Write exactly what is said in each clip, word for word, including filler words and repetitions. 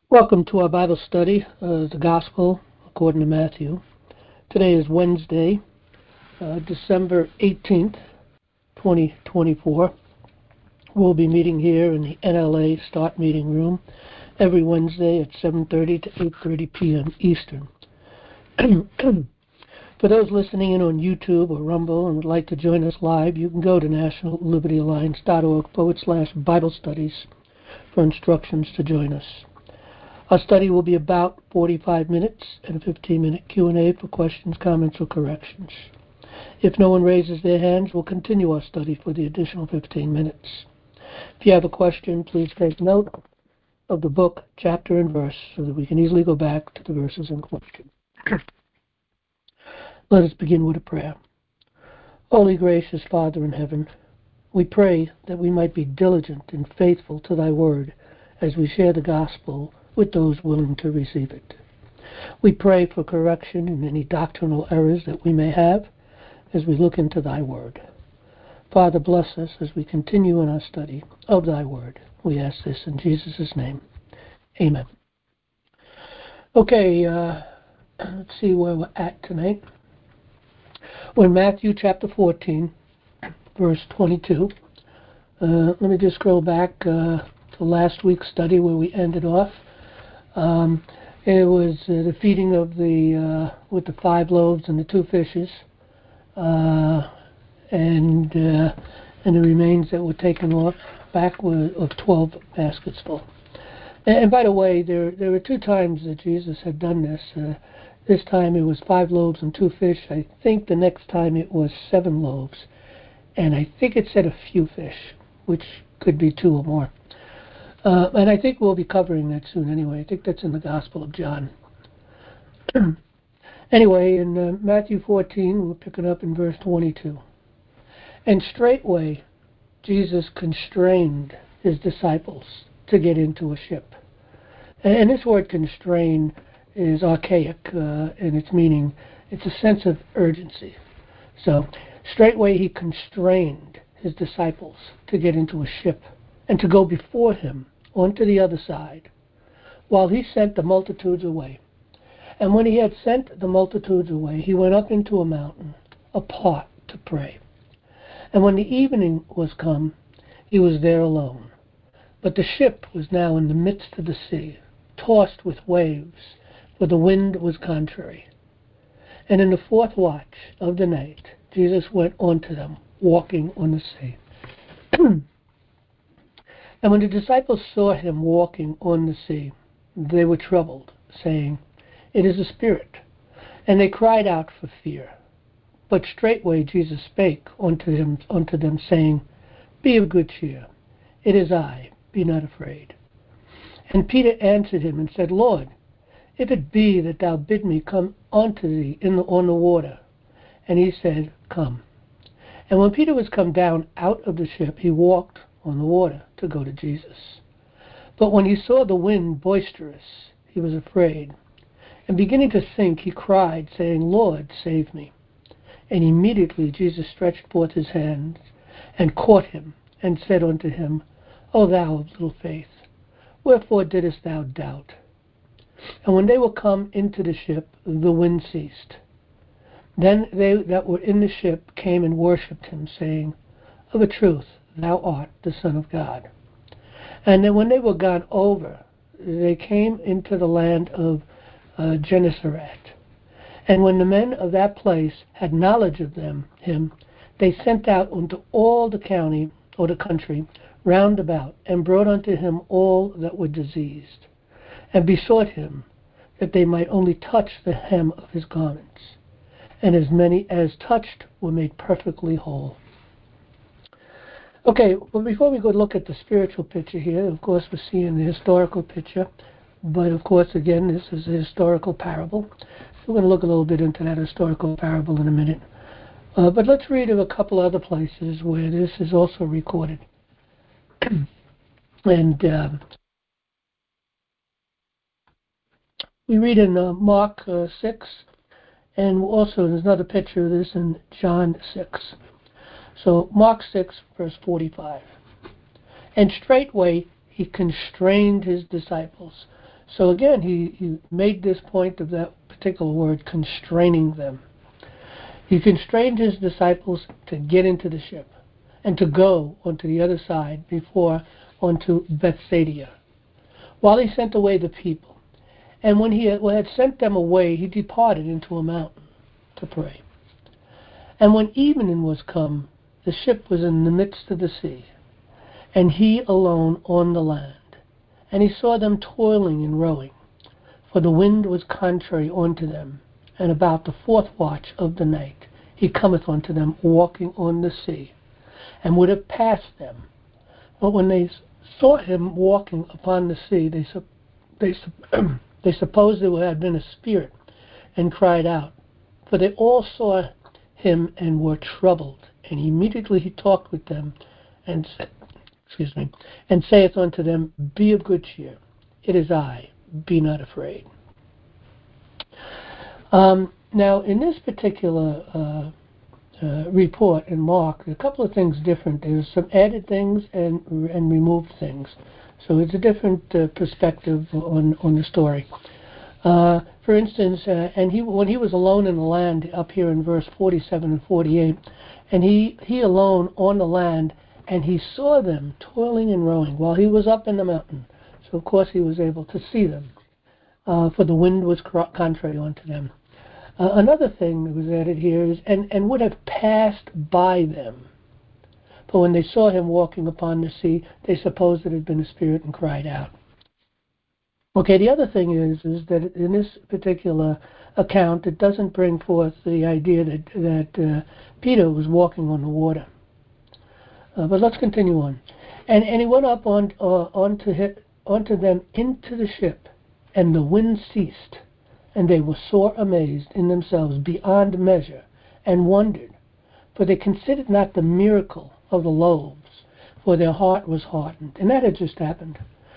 Welcome to our Bible study, uh, the Gospel according to Matthew. Today is Wednesday, uh, December eighteenth, twenty twenty-four. We'll be meeting here in the N L A Start Meeting Room every Wednesday at seven thirty to eight thirty p.m. Eastern. For those listening in on YouTube or Rumble and would like to join us live, you can go to national liberty alliance dot org forward slash Bible studies for instructions to join us. Our study will be about forty-five minutes and a fifteen-minute Q and A for questions, comments, or corrections. If no one raises their hands, we'll continue our study for the additional fifteen minutes. If you have a question, please take note of the book, chapter, and verse so that we can easily go back to the verses in question. Let us begin with a prayer. Holy, gracious Father in heaven, we pray that we might be diligent and faithful to thy word as we share the gospel with those willing to receive it. We pray for correction in any doctrinal errors that we may have as we look into thy word. Father, bless us as we continue in our study of thy word. We ask this in Jesus' name. Amen. Okay, uh, let's see where we're at tonight. We're in Matthew chapter fourteen, verse twenty-two. Uh, let me just scroll back uh, to last week's study where we ended off. Um, it was uh, the feeding of the uh, with the five loaves and the two fishes, uh, and uh, and the remains that were taken off back were of twelve baskets full. And, and by the way, there there were two times that Jesus had done this. Uh, this time it was five loaves and two fish. I think the next time it was seven loaves, and I think it said a few fish, which could be two or more. Uh, and I think we'll be covering that soon anyway. I think that's in the Gospel of John. Anyway, in uh, Matthew fourteen, we'll pick it up in verse twenty-two. And straightway Jesus constrained his disciples to get into a ship. And, and this word constrain is archaic uh, in its meaning. It's a sense of urgency. So straightway he constrained his disciples to get into a ship and to go before him onto the other side, while he sent the multitudes away. And when he had sent the multitudes away, he went up into a mountain apart to pray. And when the evening was come, he was there alone. But the ship was now in the midst of the sea, tossed with waves, for the wind was contrary. And in the fourth watch of the night, Jesus went unto them, walking on the sea. And when the disciples saw him walking on the sea, they were troubled, saying, It is a spirit. And they cried out for fear. But straightway Jesus spake unto him, unto them, saying, Be of good cheer. It is I. Be not afraid. And Peter answered him and said, Lord, if it be that thou bid me come unto thee in the, on the water. And he said, Come. And when Peter was come down out of the ship, he walked on the water to go to Jesus. But when he saw the wind boisterous, he was afraid. And beginning to sink, he cried, saying, Lord, save me. And immediately Jesus stretched forth his hands and caught him, and said unto him, O thou of little faith, wherefore didst thou doubt? And when they were come into the ship, the wind ceased. Then they that were in the ship came and worshipped him, saying, Of a truth, thou art the Son of God. And then when they were gone over, they came into the land of uh, Gennesaret. And when the men of that place had knowledge of them, him, they sent out unto all the county or the country round about, and brought unto him all that were diseased, and besought him that they might only touch the hem of his garments. And as many as touched were made perfectly whole. Okay, well, before we go look at the spiritual picture here, of course, we're seeing the historical picture. But, of course, again, this is a historical parable. We're going to look a little bit into that historical parable in a minute. Uh, but let's read of a couple other places where this is also recorded. and um, we read in uh, Mark uh, six, and also there's another picture of this in John six. So Mark six, verse forty-five. And straightway he constrained his disciples, So again, he, he made this point of that particular word, constraining them. He constrained his disciples to get into the ship and to go onto the other side before onto Bethsaida, while he sent away the people. And when he had, had sent them away, he departed into a mountain to pray. And when evening was come, the ship was in the midst of the sea, and he alone on the land. And he saw them toiling and rowing, for the wind was contrary unto them. And about the fourth watch of the night he cometh unto them walking on the sea, and would have passed them. But when they saw him walking upon the sea, they they they supposed it had been a spirit, and cried out. For they all saw him and were troubled. And immediately he talked with them, and said, excuse me, and saith unto them, Be of good cheer, it is I, be not afraid. Um, now, in this particular uh, uh, report in Mark, a couple of things different. There's some added things and and removed things, so it's a different uh, perspective on on the story. Uh, for instance, uh, and he when he was alone in the land, up here in verse forty-seven and forty-eight, and he he alone on the land. And he saw them toiling and rowing while he was up in the mountain. So, of course, he was able to see them, uh, for the wind was contrary unto them. Uh, another thing that was added here is, and, and would have passed by them. But when they saw him walking upon the sea, they supposed it had been a spirit and cried out. Okay, the other thing is, is that in this particular account, it doesn't bring forth the idea that, that uh, Peter was walking on the water. Uh, but let's continue on. And and he went up on uh, onto him, onto them into the ship, and the wind ceased, and they were sore amazed in themselves beyond measure, and wondered, for they considered not the miracle of the loaves, for their heart was hardened. And that had just happened.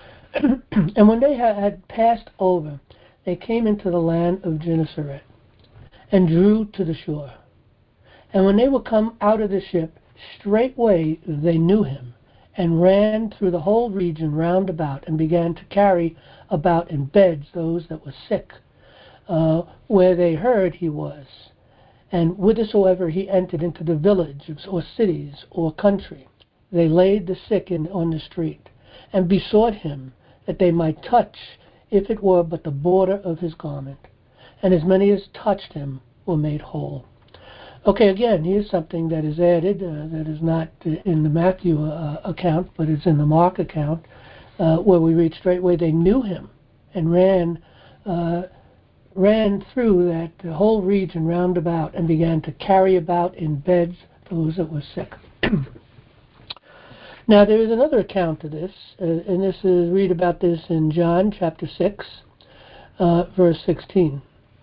And when they had passed over, they came into the land of Gennesaret, and drew to the shore. And when they were come out of the ship, straightway they knew him, and ran through the whole region round about, and began to carry about in beds those that were sick, uh, where they heard he was. And whithersoever he entered into the villages, or cities, or country, they laid the sick in on the street, and besought him that they might touch, if it were but the border of his garment. And as many as touched him were made whole. Okay, again, here's something that is added uh, that is not in the Matthew uh, account, but it's in the Mark account, uh, where we read straightway they knew him and ran uh, ran through that whole region round about and began to carry about in beds those that were sick. Now, there is another account of this, uh, and this is read about this in John chapter six, uh, verse sixteen.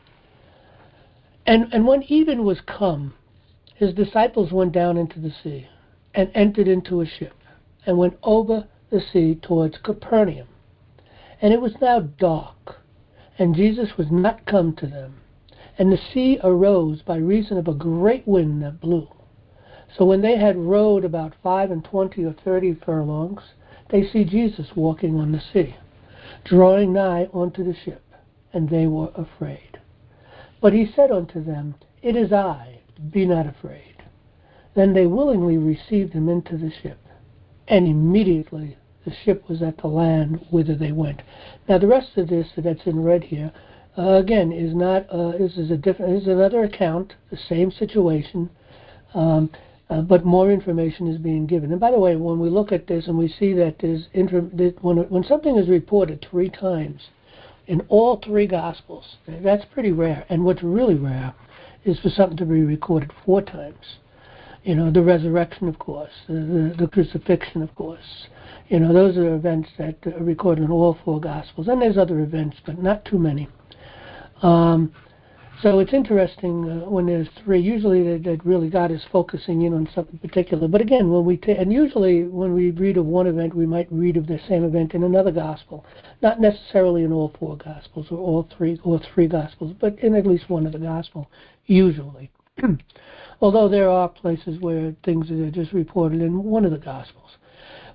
And, and when even was come, his disciples went down into the sea, and entered into a ship, and went over the sea towards Capernaum. And it was now dark, and Jesus was not come to them. And the sea arose by reason of a great wind that blew. So when they had rowed about five and twenty or thirty furlongs, they see Jesus walking on the sea, drawing nigh unto the ship, and they were afraid. But he said unto them, It is I, be not afraid. Then they willingly received him into the ship, and immediately the ship was at the land whither they went. Now the rest of this that's in red here, uh, again, is not. Uh, this is a different. This is another account, the same situation, um, uh, but more information is being given. And by the way, when we look at this and we see that there's inter- that when when something is reported three times in all three Gospels, that's pretty rare. And what's really rare is for something to be recorded four times. You know, the resurrection, of course, the, the, the crucifixion, of course. You know, those are events that are recorded in all four Gospels. And there's other events, but not too many. Um, so it's interesting uh, when there's three. Usually that, that really God is focusing in on something particular. But again, when we ta- and usually when we read of one event, we might read of the same event in another Gospel. Not necessarily in all four Gospels or all three or three Gospels, but in at least one of the Gospel, usually. Although there are places where things are just reported in one of the Gospels.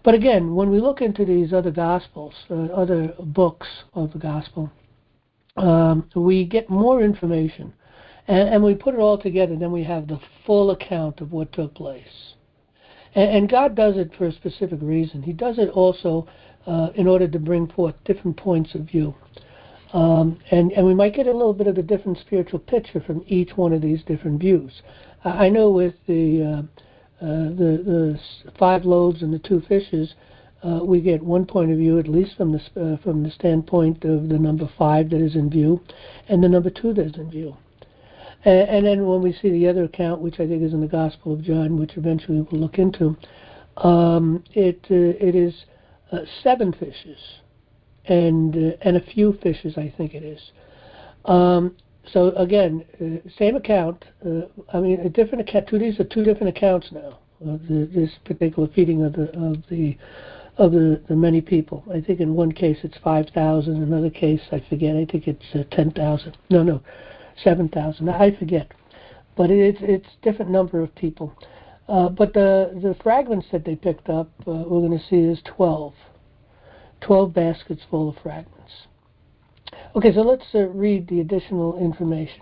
But again, when we look into these other Gospels, uh, other books of the Gospel, um, we get more information. And, and we put it all together, then we have the full account of what took place. And, and God does it for a specific reason. He does it also uh, in order to bring forth different points of view. Um, and, and we might get a little bit of a different spiritual picture from each one of these different views. I know with the uh, uh, the, the five loaves and the two fishes, uh, we get one point of view, at least from the uh, from the standpoint of the number five that is in view, and the number two that is in view. And, and then when we see the other account, which I think is in the Gospel of John, which eventually we'll look into, um, it uh, it is uh, seven fishes and uh, and a few fishes, I think it is. Um, so again, uh, same account. Uh, I mean, a different account. Two, these are two different accounts now. Uh, the, this particular feeding of the of the of the, the many people. I think in one case it's five thousand. In another case, I forget. I think it's uh, ten thousand. No, no, seven thousand. I forget. But it's it's different number of people. Uh, but the the fragments that they picked up, uh, we're going to see is twelve. twelve baskets full of fragments. Okay, so let's uh, read the additional information.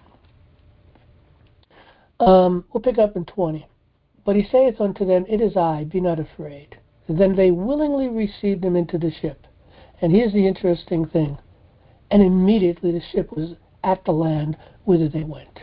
Um, we'll pick up in twenty. But he saith unto them, It is I, be not afraid. Then they willingly received him into the ship. And here's the interesting thing. And immediately the ship was at the land whither they went.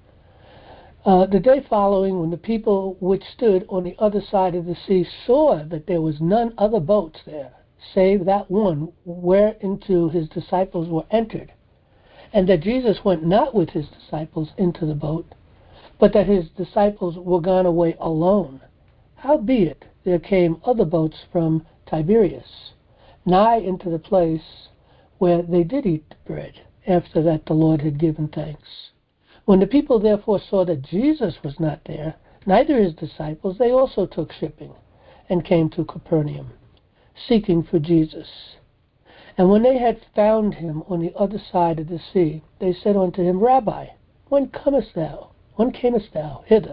Uh, the day following, when the people which stood on the other side of the sea saw that there was none other boats there, save that one whereinto his disciples were entered, and that Jesus went not with his disciples into the boat, but that his disciples were gone away alone. Howbeit there came other boats from Tiberias, nigh into the place where they did eat bread, after that the Lord had given thanks. When the people therefore saw that Jesus was not there, neither his disciples, they also took shipping, and came to Capernaum, seeking for Jesus. And when they had found him on the other side of the sea, they said unto him, Rabbi, when comest thou? When camest thou hither?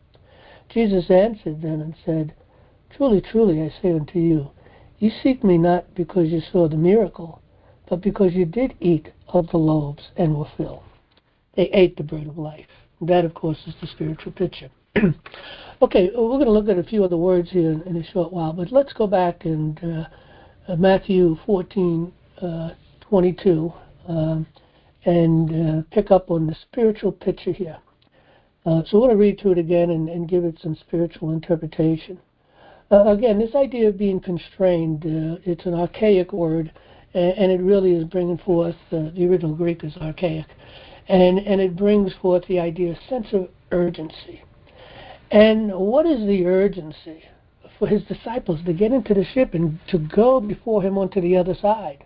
Jesus answered them and said, Truly, truly, I say unto you, ye seek me not because you saw the miracle, but because you did eat of the loaves and were filled. They ate the bread of life. That, of course, is the spiritual picture. Okay, we're going to look at a few other words here in, in a short while, but let's go back and uh, uh, Matthew fourteen, uh, twenty-two, um, and uh, pick up on the spiritual picture here. Uh, so we're going to read through it again and, and give it some spiritual interpretation. Uh, again, this idea of being constrained, uh, it's an archaic word, and, and it really is bringing forth, uh, the original Greek is archaic, and, and it brings forth the idea of sense of urgency. And what is the urgency for his disciples to get into the ship and to go before him onto the other side?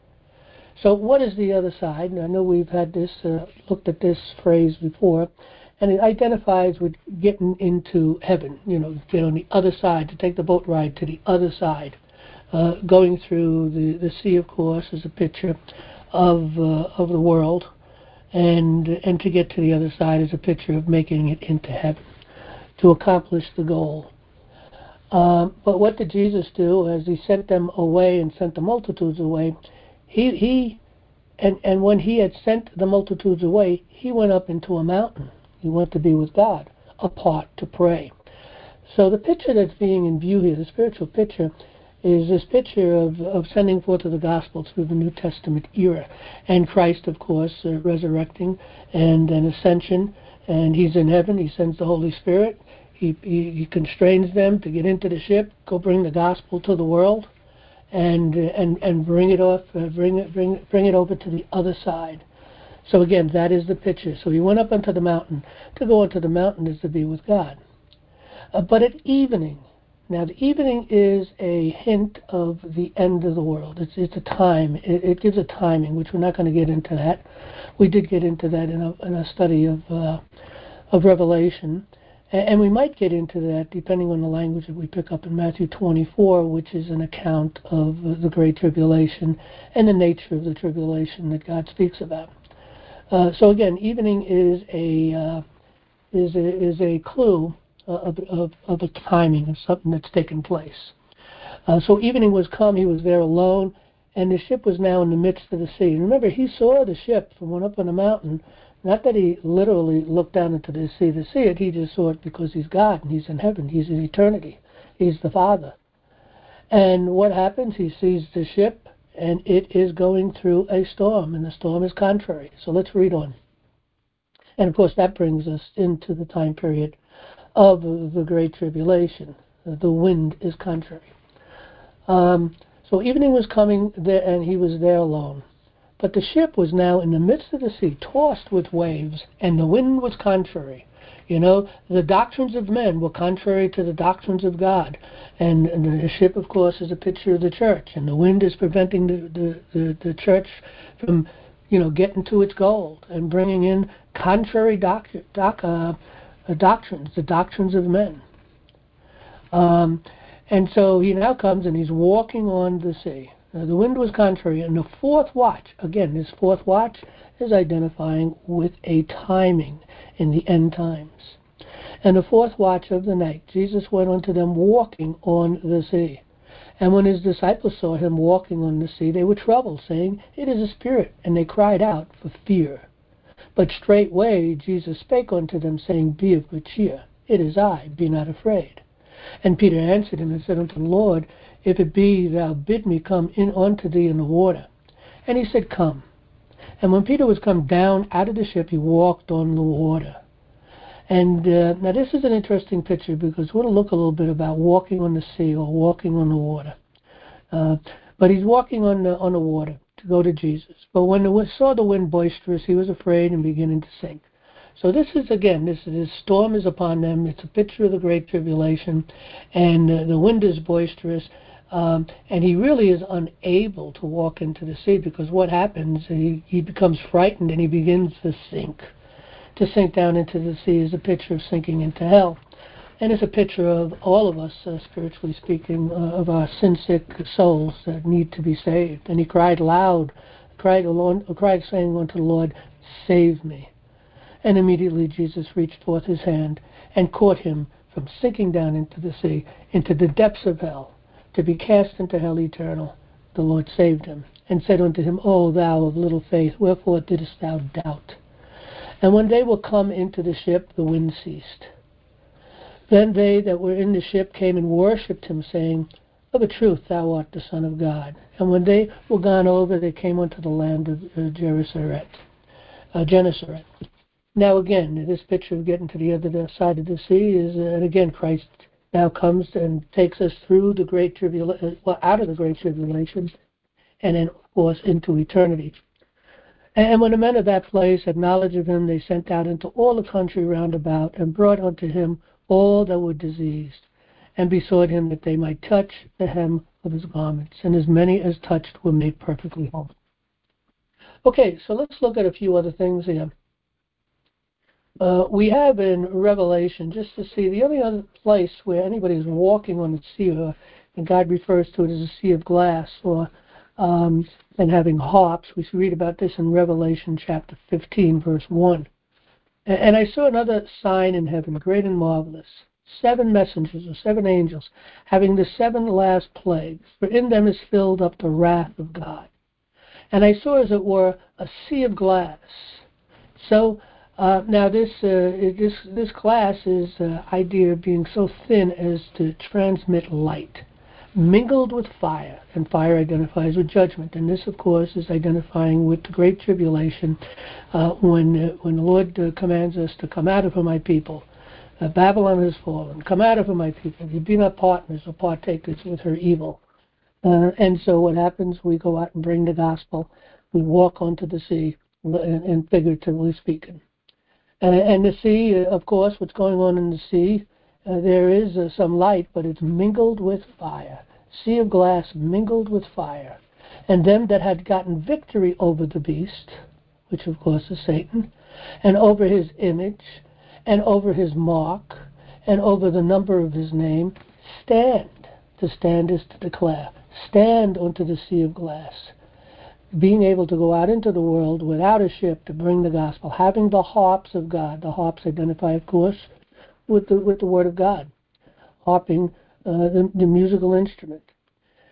So what is the other side? And I know we've had this, uh, looked at this phrase before, and it identifies with getting into heaven, you know, get on the other side, to take the boat ride to the other side. Uh, going through the, the sea, of course, is a picture of uh, of the world, and and to get to the other side is a picture of making it into heaven, to accomplish the goal. Um, but what did Jesus do as he sent them away and sent the multitudes away? He, he and, and when he had sent the multitudes away, he went up into a mountain. He went to be with God, apart to pray. So the picture that's being in view here, the spiritual picture, is this picture of, of sending forth of the gospel through the New Testament era. And Christ, of course, uh, resurrecting and an ascension, and he's in heaven. He sends the Holy Spirit. He, he, he constrains them to get into the ship, go bring the gospel to the world, and uh, and and bring it off, uh, bring it bring bring it over to the other side. So again, that is the picture. So he went up onto the mountain. To go onto the mountain is to be with God. Uh, but at evening, now the evening is a hint of the end of the world. It's it's a time. It, it gives a timing, which we're not going to get into that. We did get into that in a, in a study of uh, of Revelation. And we might get into that depending on the language that we pick up in Matthew twenty-four, which is an account of the Great Tribulation and the nature of the tribulation that God speaks about. Uh, so again, evening is a uh, is a, is a clue of, of, of a timing of something that's taken place. Uh, so evening was come, he was there alone, and the ship was now in the midst of the sea. And remember, he saw the ship from one up on the mountain. Not that he literally looked down into the sea to see it, he just saw it because he's God, and he's in heaven, he's in eternity, he's the Father. And what happens? He sees the ship, and it is going through a storm, and the storm is contrary. So let's read on. And of course, that brings us into the time period of the Great Tribulation. The wind is contrary. Um, so evening was coming, there, and he was there alone. But the ship was now in the midst of the sea, tossed with waves, and the wind was contrary. You know, the doctrines of men were contrary to the doctrines of God. And, and the ship, of course, is a picture of the church. And the wind is preventing the, the, the, the church from, you know, getting to its goal and bringing in contrary doc, doc, uh, uh, doctrines, the doctrines of men. Um, and so he now comes and he's walking on the sea. Now, the wind was contrary, and the fourth watch, again, this fourth watch is identifying with a timing in the end times. And the fourth watch of the night, Jesus went unto them walking on the sea. And when his disciples saw him walking on the sea, they were troubled, saying, It is a spirit, and they cried out for fear. But straightway Jesus spake unto them, saying, Be of good cheer, it is I, be not afraid. And Peter answered him and said unto the Lord, If it be thou bid me come in unto thee in the water. And he said, Come. And when Peter was come down out of the ship, he walked on the water. And uh, now this is an interesting picture because we want to look a little bit about walking on the sea or walking on the water. Uh, but he's walking on the, on the water to go to Jesus. But when he saw the wind boisterous, he was afraid and beginning to sink. So this is, again, this, this storm is upon them. It's a picture of the Great Tribulation, and uh, the wind is boisterous, um, and he really is unable to walk into the sea because what happens, he, he becomes frightened and he begins to sink. To sink down into the sea is a picture of sinking into hell. And it's a picture of all of us, uh, spiritually speaking, uh, of our sin-sick souls that need to be saved. And he cried loud, cried, alone, cried saying unto the Lord, Save me. And immediately Jesus reached forth his hand and caught him from sinking down into the sea, into the depths of hell, to be cast into hell eternal. The Lord saved him, and said unto him, O thou of little faith, wherefore didst thou doubt? And when they were come into the ship, the wind ceased. Then they that were in the ship came and worshipped him, saying, Of a truth thou art the Son of God. And when they were gone over, they came unto the land of uh, Gennesaret. Uh, Gennesaret. Now again, this picture of getting to the other side of the sea is, uh, and again, Christ now comes and takes us through the great tribulation, well, out of the great tribulation, and then, of course, into eternity. And when the men of that place had knowledge of him, they sent out into all the country round about, and brought unto him all that were diseased, and besought him that they might touch the hem of his garments, and as many as touched were made perfectly whole. Okay, so let's look at a few other things here. Uh, we have in Revelation, just to see, the only other place where anybody is walking on the sea, or, and God refers to it as a sea of glass, or um, and having harps. We read about this in Revelation chapter fifteen, verse one. And, and I saw another sign in heaven, great and marvelous, seven messengers, or seven angels, having the seven last plagues, for in them is filled up the wrath of God. And I saw, as it were, a sea of glass. So, Uh, now this uh, this this glass is uh, idea of being so thin as to transmit light, mingled with fire, and fire identifies with judgment. And this, of course, is identifying with the Great Tribulation, uh, when uh, when the Lord uh, commands us to come out of her, my people. Uh, Babylon has fallen. Come out of her, my people. You be not partners or partakers with her evil. Uh, and so what happens? We go out and bring the gospel. We walk onto the sea, and, and figuratively speaking. Uh, and the sea, uh, of course, what's going on in the sea, uh, there is uh, some light, but it's mingled with fire. Sea of glass mingled with fire. And them that had gotten victory over the beast, which of course is Satan, and over his image, and over his mark, and over the number of his name, stand. To stand is to declare. Stand unto the sea of glass. Being able to go out into the world without a ship to bring the gospel, having the harps of God. The harps identify, of course, with the with the Word of God. Harping, uh, the, the musical instrument.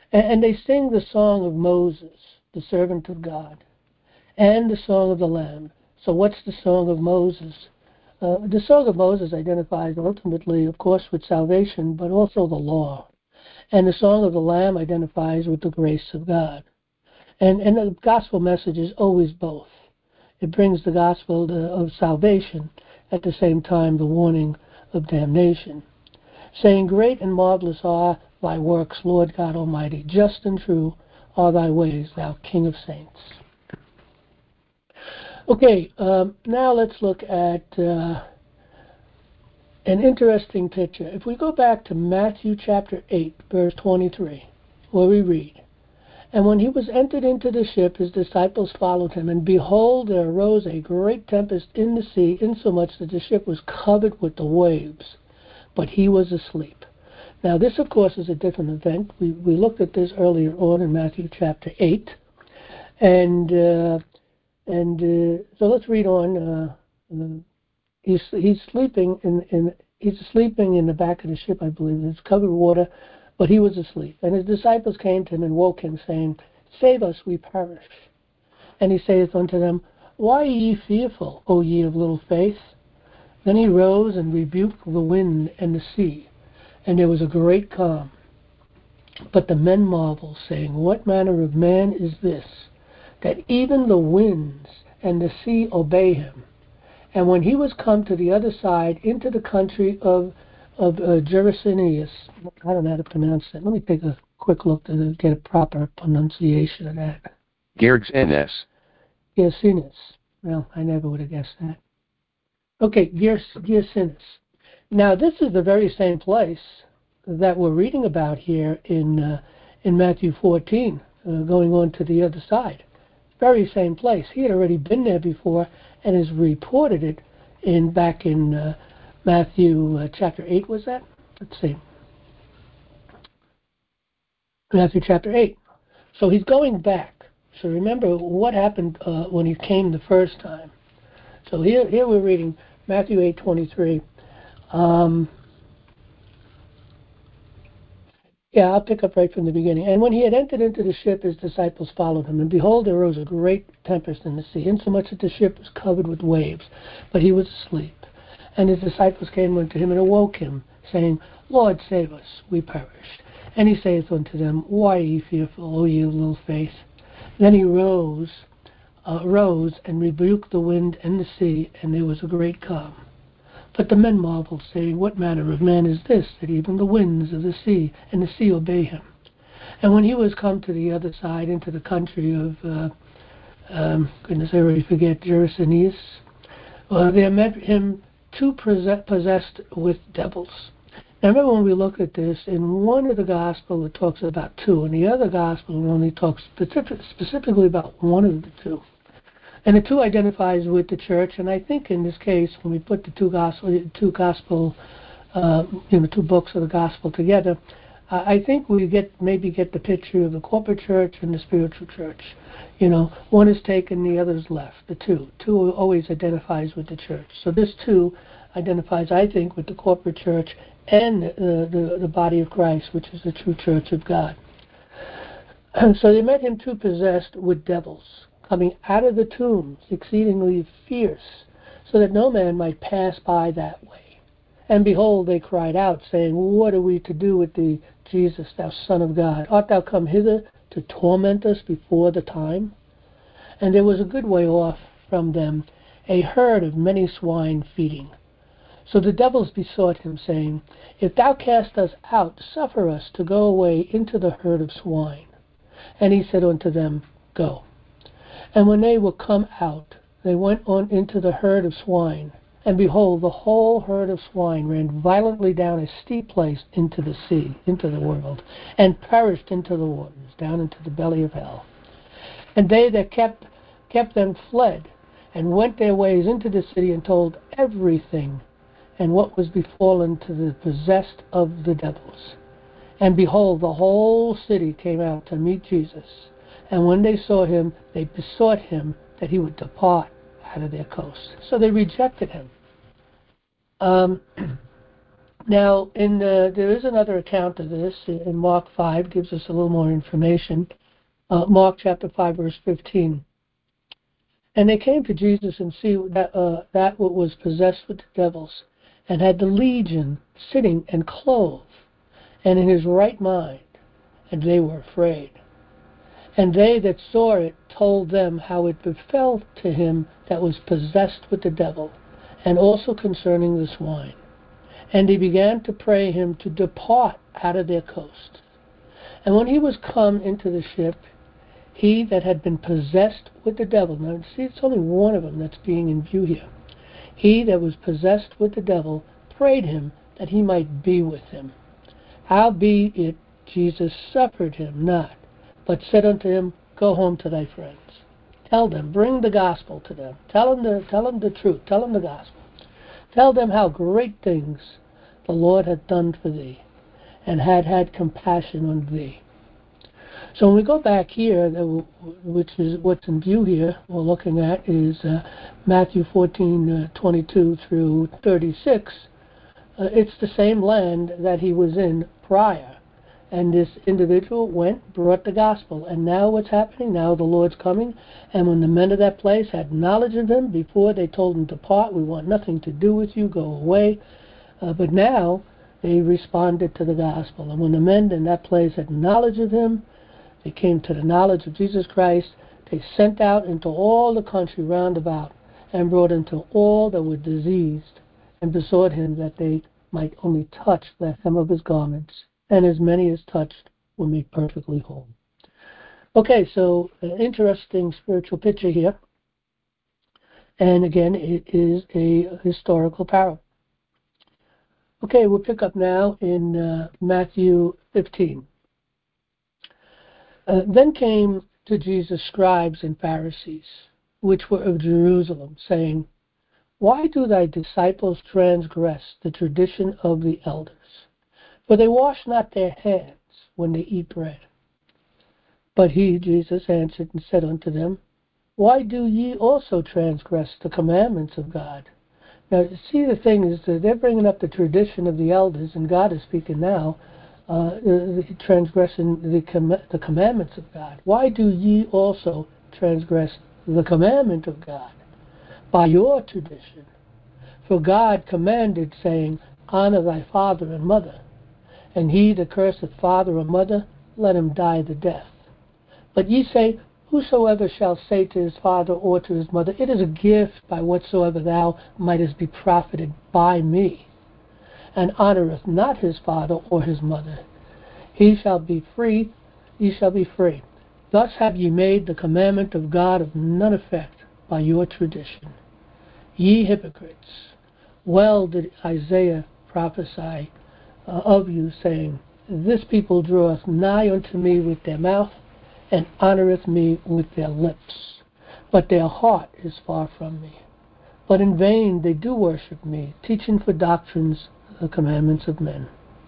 And, and they sing the song of Moses, the servant of God, and the song of the Lamb. So what's the song of Moses? Uh, the song of Moses identifies ultimately, of course, with salvation, but also the law. And the song of the Lamb identifies with the grace of God. And, and the gospel message is always both. It brings the gospel to, of salvation, at the same time the warning of damnation, saying, "Great and marvelous are thy works, Lord God Almighty. Just and true are thy ways, thou King of saints." Okay, um, now let's look at uh, an interesting picture. If we go back to Matthew chapter eight, verse twenty-three, where we read, "And when he was entered into the ship, his disciples followed him. And behold, there arose a great tempest in the sea, insomuch that the ship was covered with the waves. But he was asleep." Now, this, of course, is a different event. We, we looked at this earlier on in Matthew chapter eight. And uh, and uh, so let's read on. Uh, uh, he's he's sleeping in, in he's sleeping in the back of the ship, I believe. It's covered with water, but he was asleep. And his disciples came to him and woke him, saying, "Save us, we perish." And he saith unto them, "Why are ye fearful, O ye of little faith?" Then he rose and rebuked the wind and the sea, and there was a great calm. But the men marveled, saying, "What manner of man is this, that even the winds and the sea obey him?" And when he was come to the other side, into the country of of uh, Gerasenes, I don't know how to pronounce that. Let me take a quick look to get a proper pronunciation of that. Gerasenes. Gerasenes. Well, I never would have guessed that. Okay, Gerasenes. Now, this is the very same place that we're reading about here in uh, in Matthew fourteen, uh, going on to the other side. Very same place. He had already been there before and has reported it in back in uh, Matthew uh, chapter eight. Was that? Let's see. Matthew chapter eight. So he's going back. So remember what happened uh, when he came the first time. So here, here we're reading Matthew eight twenty-three. Um, Yeah, I'll pick up right from the beginning. "And when he had entered into the ship, his disciples followed him. And behold, there arose a great tempest in the sea, insomuch that the ship was covered with waves. But he was asleep. And his disciples came unto him and awoke him, saying, Lord, save us, we perish. And he saith unto them, Why are ye fearful, O ye of little faith? Then he rose, uh, rose and rebuked the wind and the sea, and there was a great calm. But the men marveled, saying, What manner of man is this, that even the winds of the sea and the sea obey him? And when he was come to the other side, into the country of, uh, um, goodness, I already forget, Gerasenes, uh, there met him two possessed with devils. Now remember when we look at this, in one of the Gospel it talks about two, and the other Gospel only talks specific, specifically about one of the two. And the two identifies with the church, and I think in this case, when we put the two gospel, two gospel, uh, you know, two books of the gospel together, uh, I think we get maybe get the picture of the corporate church and the spiritual church. You know, one is taken, the other is left. The two, two always identifies with the church. So this two identifies, I think, with the corporate church and uh, the the body of Christ, which is the true church of God. So they met him two possessed with devils, coming out of the tombs, exceedingly fierce, so that no man might pass by that way. And behold, they cried out, saying, What are we to do with thee, Jesus, thou Son of God? Art thou come hither to torment us before the time? And there was a good way off from them a herd of many swine feeding. So the devils besought him, saying, If thou cast us out, suffer us to go away into the herd of swine. And he said unto them, Go. And when they were come out, they went on into the herd of swine. And behold, the whole herd of swine ran violently down a steep place into the sea, into the world, and perished into the waters, down into the belly of hell. And they that kept kept them fled, and went their ways into the city, and told everything, and what was befallen to the possessed of the devils. And behold, the whole city came out to meet Jesus. And when they saw him, they besought him that he would depart out of their coast. So they rejected him. Um, Now, in the, there is another account of this in Mark five, gives us a little more information. Uh, Mark chapter five, verse fifteen. And they came to Jesus and see that, uh, that what was possessed with the devils, and had the legion sitting and clothed, and in his right mind, and they were afraid. And they that saw it told them how it befell to him that was possessed with the devil, and also concerning the swine. And he began to pray him to depart out of their coast. And when he was come into the ship, he that had been possessed with the devil, now see, it's only one of them that's being in view here. He that was possessed with the devil prayed him that he might be with him. Howbeit Jesus suffered him not, but said unto him, Go home to thy friends. Tell them, bring the gospel to them. Tell them the, tell them the truth. Tell them the gospel. Tell them how great things the Lord hath done for thee, and had had compassion on thee. So when we go back here, which is what's in view here, we're looking at is uh, Matthew fourteen, uh, twenty-two through thirty-six. Uh, it's the same land that he was in prior. And this individual went, brought the gospel. And now what's happening? Now the Lord's coming. And when the men of that place had knowledge of him, before they told him, Depart, we want nothing to do with you, go away. Uh, but now they responded to the gospel. And when the men in that place had knowledge of him, they came to the knowledge of Jesus Christ. They sent out into all the country round about, and brought into all that were diseased, and besought him that they might only touch the hem of his garments. And as many as touched were made perfectly whole. Okay, so an interesting spiritual picture here. And again, it is a historical parable. Okay, we'll pick up now in uh, Matthew fifteen. Uh, then came to Jesus scribes and Pharisees, which were of Jerusalem, saying, Why do thy disciples transgress the tradition of the elders? For they wash not their hands when they eat bread. But he, Jesus, answered and said unto them, Why do ye also transgress the commandments of God? Now, see, the thing is that they're bringing up the tradition of the elders, and God is speaking now, uh, transgressing the, com- the commandments of God. Why do ye also transgress the commandment of God? By your tradition. For God commanded, saying, Honor thy father and mother. And he that curseth father or mother, let him die the death. But ye say, Whosoever shall say to his father or to his mother, It is a gift by whatsoever thou mightest be profited by me, and honoureth not his father or his mother, he shall be free, ye shall be free. Thus have ye made the commandment of God of none effect by your tradition. Ye hypocrites, well did Isaiah prophesy uh, of you, saying, This people draweth nigh unto me with their mouth, and honoureth me with their lips, but their heart is far from me. But in vain they do worship me, teaching for doctrines the commandments of men.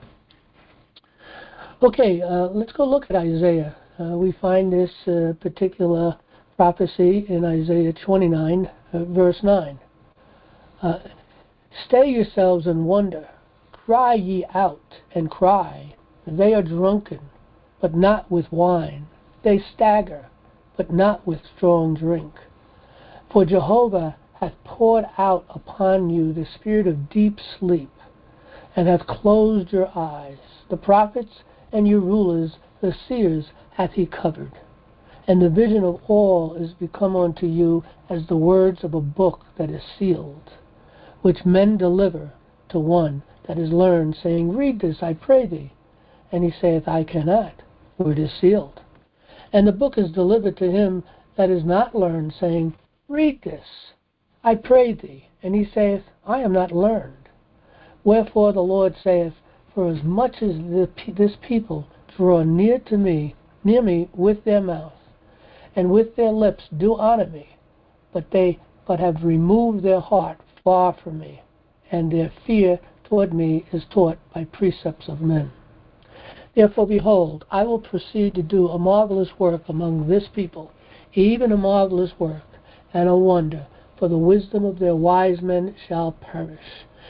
Okay, uh, let's go look at Isaiah. Uh, we find this uh, particular prophecy in Isaiah twenty-nine, uh, verse nine. Uh, Stay yourselves and wonder. Cry ye out and cry. They are drunken, but not with wine. They stagger, but not with strong drink. For Jehovah hath poured out upon you the spirit of deep sleep, and hath closed your eyes. The prophets and your rulers, the seers, hath he covered. And the vision of all is become unto you as the words of a book that is sealed, which men deliver to one that is learned, saying, Read this, I pray thee. And he saith, I cannot, for it is sealed. And the book is delivered to him that is not learned, saying, Read this, I pray thee. And he saith, I am not learned. Wherefore the Lord saith, For as much as the, this people draw near to me, near me with their mouth, and with their lips do honor me, but they but have removed their heart far from me, and their fear toward me is taught by precepts of men. Therefore, behold, I will proceed to do a marvelous work among this people, even a marvelous work and a wonder, for the wisdom of their wise men shall perish,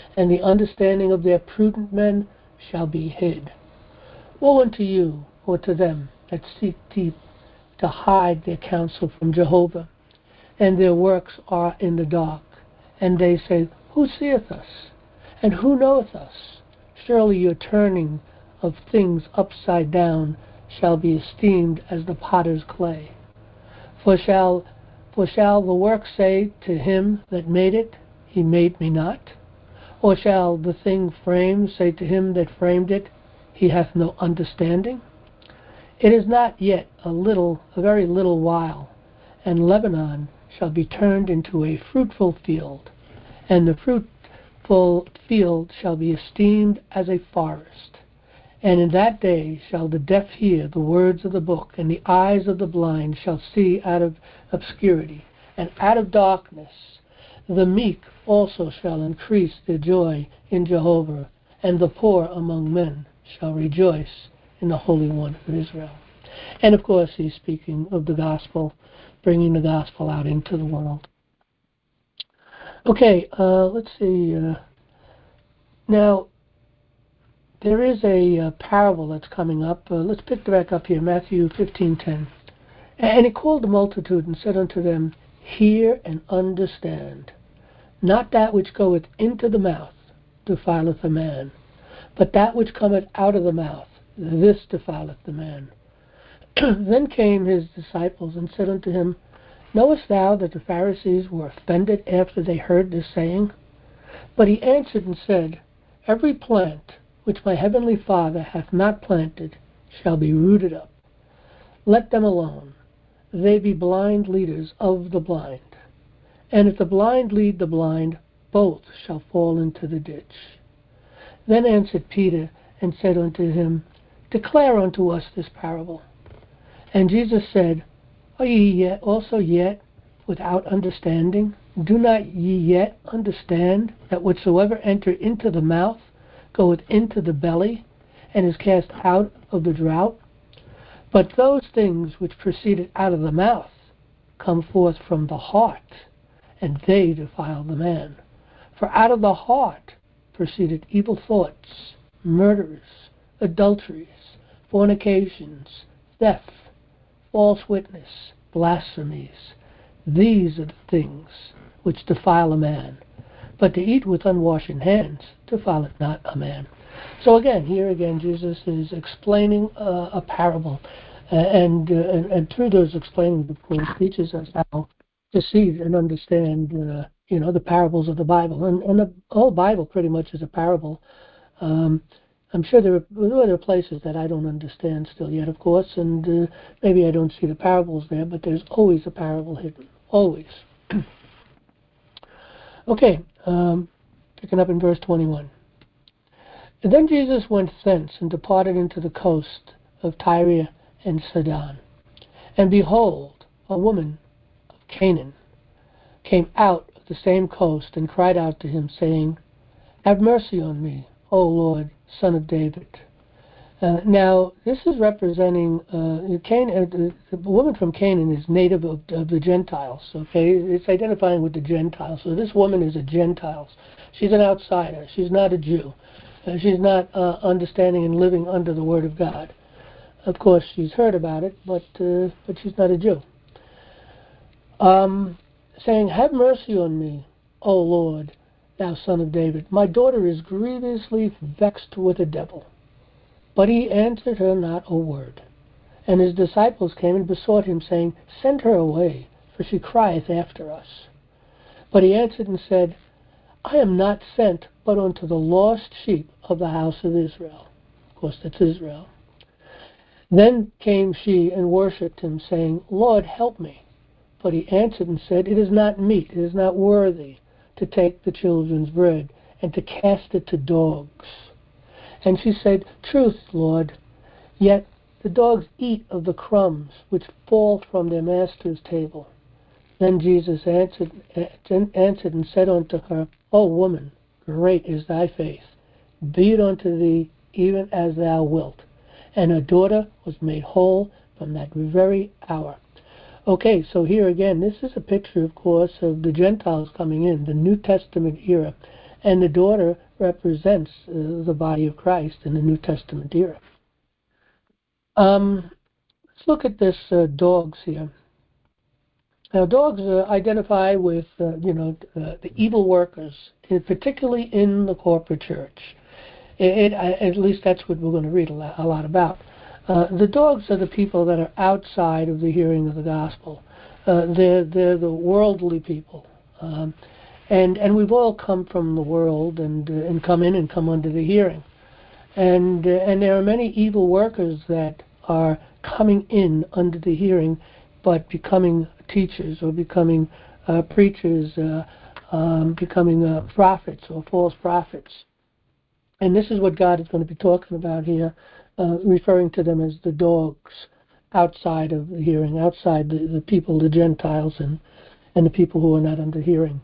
and the understanding of their prudent men shall be hid. Woe unto you, or to them that seek deep to hide their counsel from Jehovah, and their works are in the dark. And they say, Who seeth us? And who knoweth us? Surely your turning of things upside down shall be esteemed as the potter's clay. For shall, for shall the work say to him that made it, He made me not? Or shall the thing framed say to him that framed it, He hath no understanding? It is not yet a little, a very little while, and Lebanon shall be turned into a fruitful field, and the fruitful field shall be esteemed as a forest. And in that day shall the deaf hear the words of the book, and the eyes of the blind shall see out of obscurity, and out of darkness. The meek also shall increase their joy in Jehovah, and the poor among men shall rejoice in the Holy One of Israel. And of course he's speaking of the gospel, bringing the gospel out into the world. Okay, uh, let's see. Uh, now, there is a uh, parable that's coming up. Uh, let's pick it back up here, Matthew fifteen ten. And he called the multitude and said unto them, Hear and understand. Not that which goeth into the mouth defileth a man, but that which cometh out of the mouth, this defileth the man. Then came his disciples and said unto him, Knowest thou that the Pharisees were offended after they heard this saying? But he answered and said, Every plant which my heavenly Father hath not planted shall be rooted up. Let them alone. They be blind leaders of the blind. And if the blind lead the blind, both shall fall into the ditch. Then answered Peter and said unto him, Declare unto us this parable. And Jesus said, Are ye yet also yet without understanding? Do not ye yet understand that whatsoever enter into the mouth goeth into the belly, and is cast out of the draught? But those things which proceeded out of the mouth come forth from the heart, and they defile the man. For out of the heart proceeded evil thoughts, murders, adulteries, fornications, theft, false witness, blasphemies. These are the things which defile a man. But to eat with unwashen hands defileth not a man. So again, here again, Jesus is explaining uh, a parable. Uh, and, uh, and and through those explaining, of course, teaches us how to see and understand, uh, you know, the parables of the Bible. And, and the whole Bible pretty much is a parable. Um, I'm sure there are, well, there are places that I don't understand still yet, of course, and uh, maybe I don't see the parables there, but there's always a parable hidden. Always. Okay, um, picking up in verse twenty-one. And then Jesus went thence and departed into the coast of Tyre and Sidon. And behold, a woman of Canaan came out of the same coast and cried out to him, saying, Have mercy on me, O Lord, Son of David. Uh, now, this is representing uh, Canaan, uh, the woman from Canaan is native of, of the Gentiles. Okay, it's identifying with the Gentiles. So this woman is a Gentile. She's an outsider. She's not a Jew. Uh, she's not uh, understanding and living under the Word of God. Of course, she's heard about it, but uh, but she's not a Jew. Um, saying, Have mercy on me, O Lord, thou Son of David. My daughter is grievously vexed with a devil. But he answered her not a word. And his disciples came and besought him, saying, Send her away, for she crieth after us. But he answered and said, I am not sent but unto the lost sheep of the house of Israel. Of course, that's Israel. Then came she and worshipped him, saying, Lord, help me. But he answered and said, It is not meet, it is not worthy to take the children's bread and to cast it to dogs. And she said, Truth, Lord, yet the dogs eat of the crumbs which fall from their master's table. Then Jesus answered, answered and said unto her, O woman, great is thy faith. Be it unto thee even as thou wilt. And her daughter was made whole from that very hour. Okay, so here again, this is a picture, of course, of the Gentiles coming in, the New Testament era. and the daughter represents uh, the body of Christ in the New Testament era. Um, let's look at this uh, dogs here. Now, dogs uh, identify with, uh, you know, uh, the evil workers, particularly in the corporate church. It, it, at least that's what we're going to read a lot, a lot about. Uh, the dogs are the people that are outside of the hearing of the gospel. Uh, they're, they're the worldly people. Um, and, and we've all come from the world and, uh, and come in and come under the hearing. And, uh, and there are many evil workers that are coming in under the hearing, but becoming teachers or becoming uh, preachers, uh, um, becoming uh, prophets or false prophets. And this is what God is going to be talking about here, uh, referring to them as the dogs outside of the hearing, outside the, the people, the Gentiles, and, and the people who are not under hearing.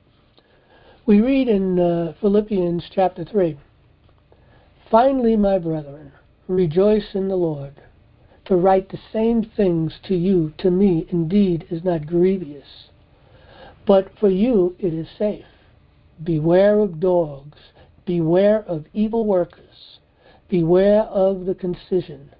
We read in uh, Philippians chapter three, "Finally, my brethren, rejoice in the Lord. To write the same things to you, to me, indeed, is not grievous. But for you it is safe. Beware of dogs. Beware of evil workers. Beware of the concision.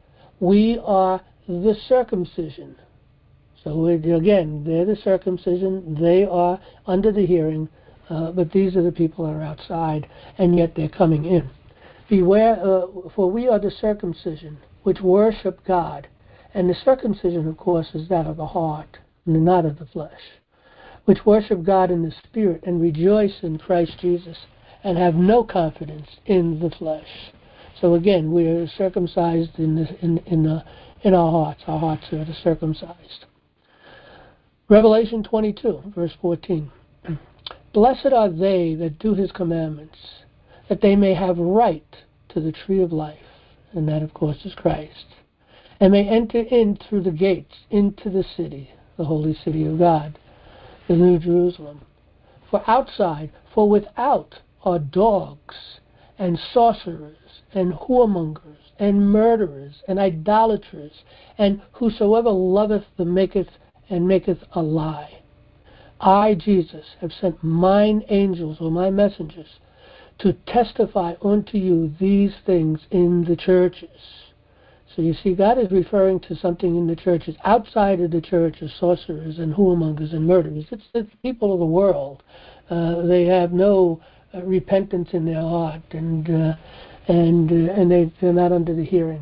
We are the circumcision." So again, they're the circumcision. They are under the hearing. Uh, but these are the people that are outside, and yet they're coming in. Beware, uh, for we are the circumcision, which worship God. And the circumcision, of course, is that of the heart, and not of the flesh. Which worship God in the Spirit, and rejoice in Christ Jesus, and have no confidence in the flesh. So again, we are circumcised in, the, in, in, the, in our hearts. Our hearts are the circumcised. Revelation twenty-two, verse fourteen. "Blessed are they that do his commandments, that they may have right to the tree of life," and that, of course, is Christ, "and may enter in through the gates into the city," the holy city of God, the New Jerusalem. "For outside, for without are dogs, and sorcerers, and whoremongers, and murderers, and idolaters, and whosoever loveth the maketh and maketh a lie. I, Jesus, have sent mine angels," or my messengers, "to testify unto you these things in the churches." So you see, God is referring to something in the churches. Outside of the church are sorcerers and whoremongers and murderers. It's the people of the world. Uh, they have no uh, repentance in their heart, and uh, and uh, and they, they're not under the hearing.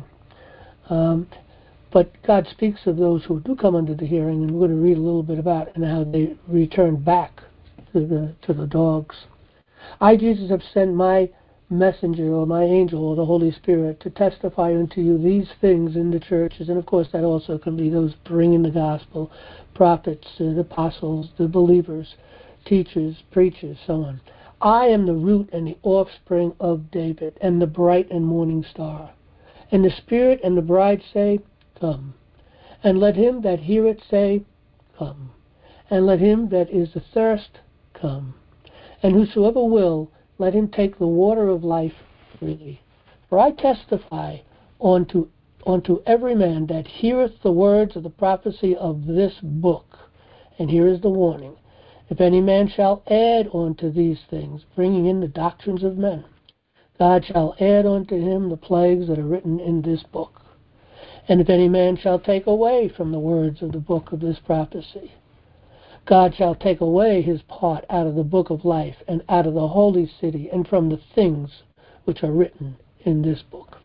Um, but God speaks of those who do come under the hearing, and we're going to read a little bit about it and how they return back to the to the dogs. I, Jesus, have sent my messenger or my angel or the Holy Spirit to testify unto you these things in the churches. And of course that also can be those bringing the gospel, prophets, uh, the apostles, the believers, teachers, preachers, so on. I am the root and the offspring of David, and the bright and morning star. And the Spirit and the bride say, Come. And let him that heareth say, Come. And let him that is athirst come. And whosoever will, let him take the water of life freely. For I testify unto, unto every man that heareth the words of the prophecy of this book. And here is the warning. If any man shall add unto these things, bringing in the doctrines of men, God shall add unto him the plagues that are written in this book. And if any man shall take away from the words of the book of this prophecy, God shall take away his part out of the book of life and out of the holy city and from the things which are written in this book.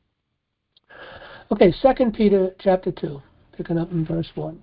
Okay, Second Peter chapter two, picking up in verse one.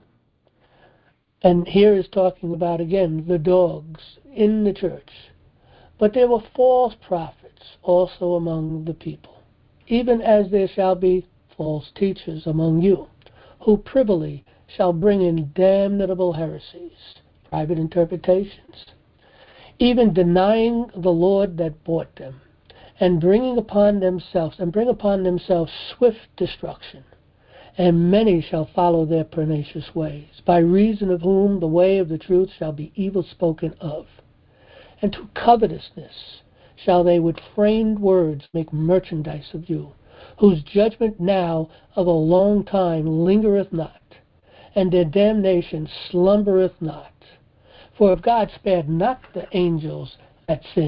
And here is talking about, again, the dogs in the church. But there were false prophets also among the people, even as there shall be false teachers among you, who privily shall bring in damnable heresies, private interpretations, even denying the Lord that bought them, and bringing upon themselves, and bring upon themselves swift destruction. And many shall follow their pernicious ways, by reason of whom the way of the truth shall be evil spoken of. And to covetousness shall they with framed words make merchandise of you, whose judgment now of a long time lingereth not, and their damnation slumbereth not. For if God spared not the angels that sinned,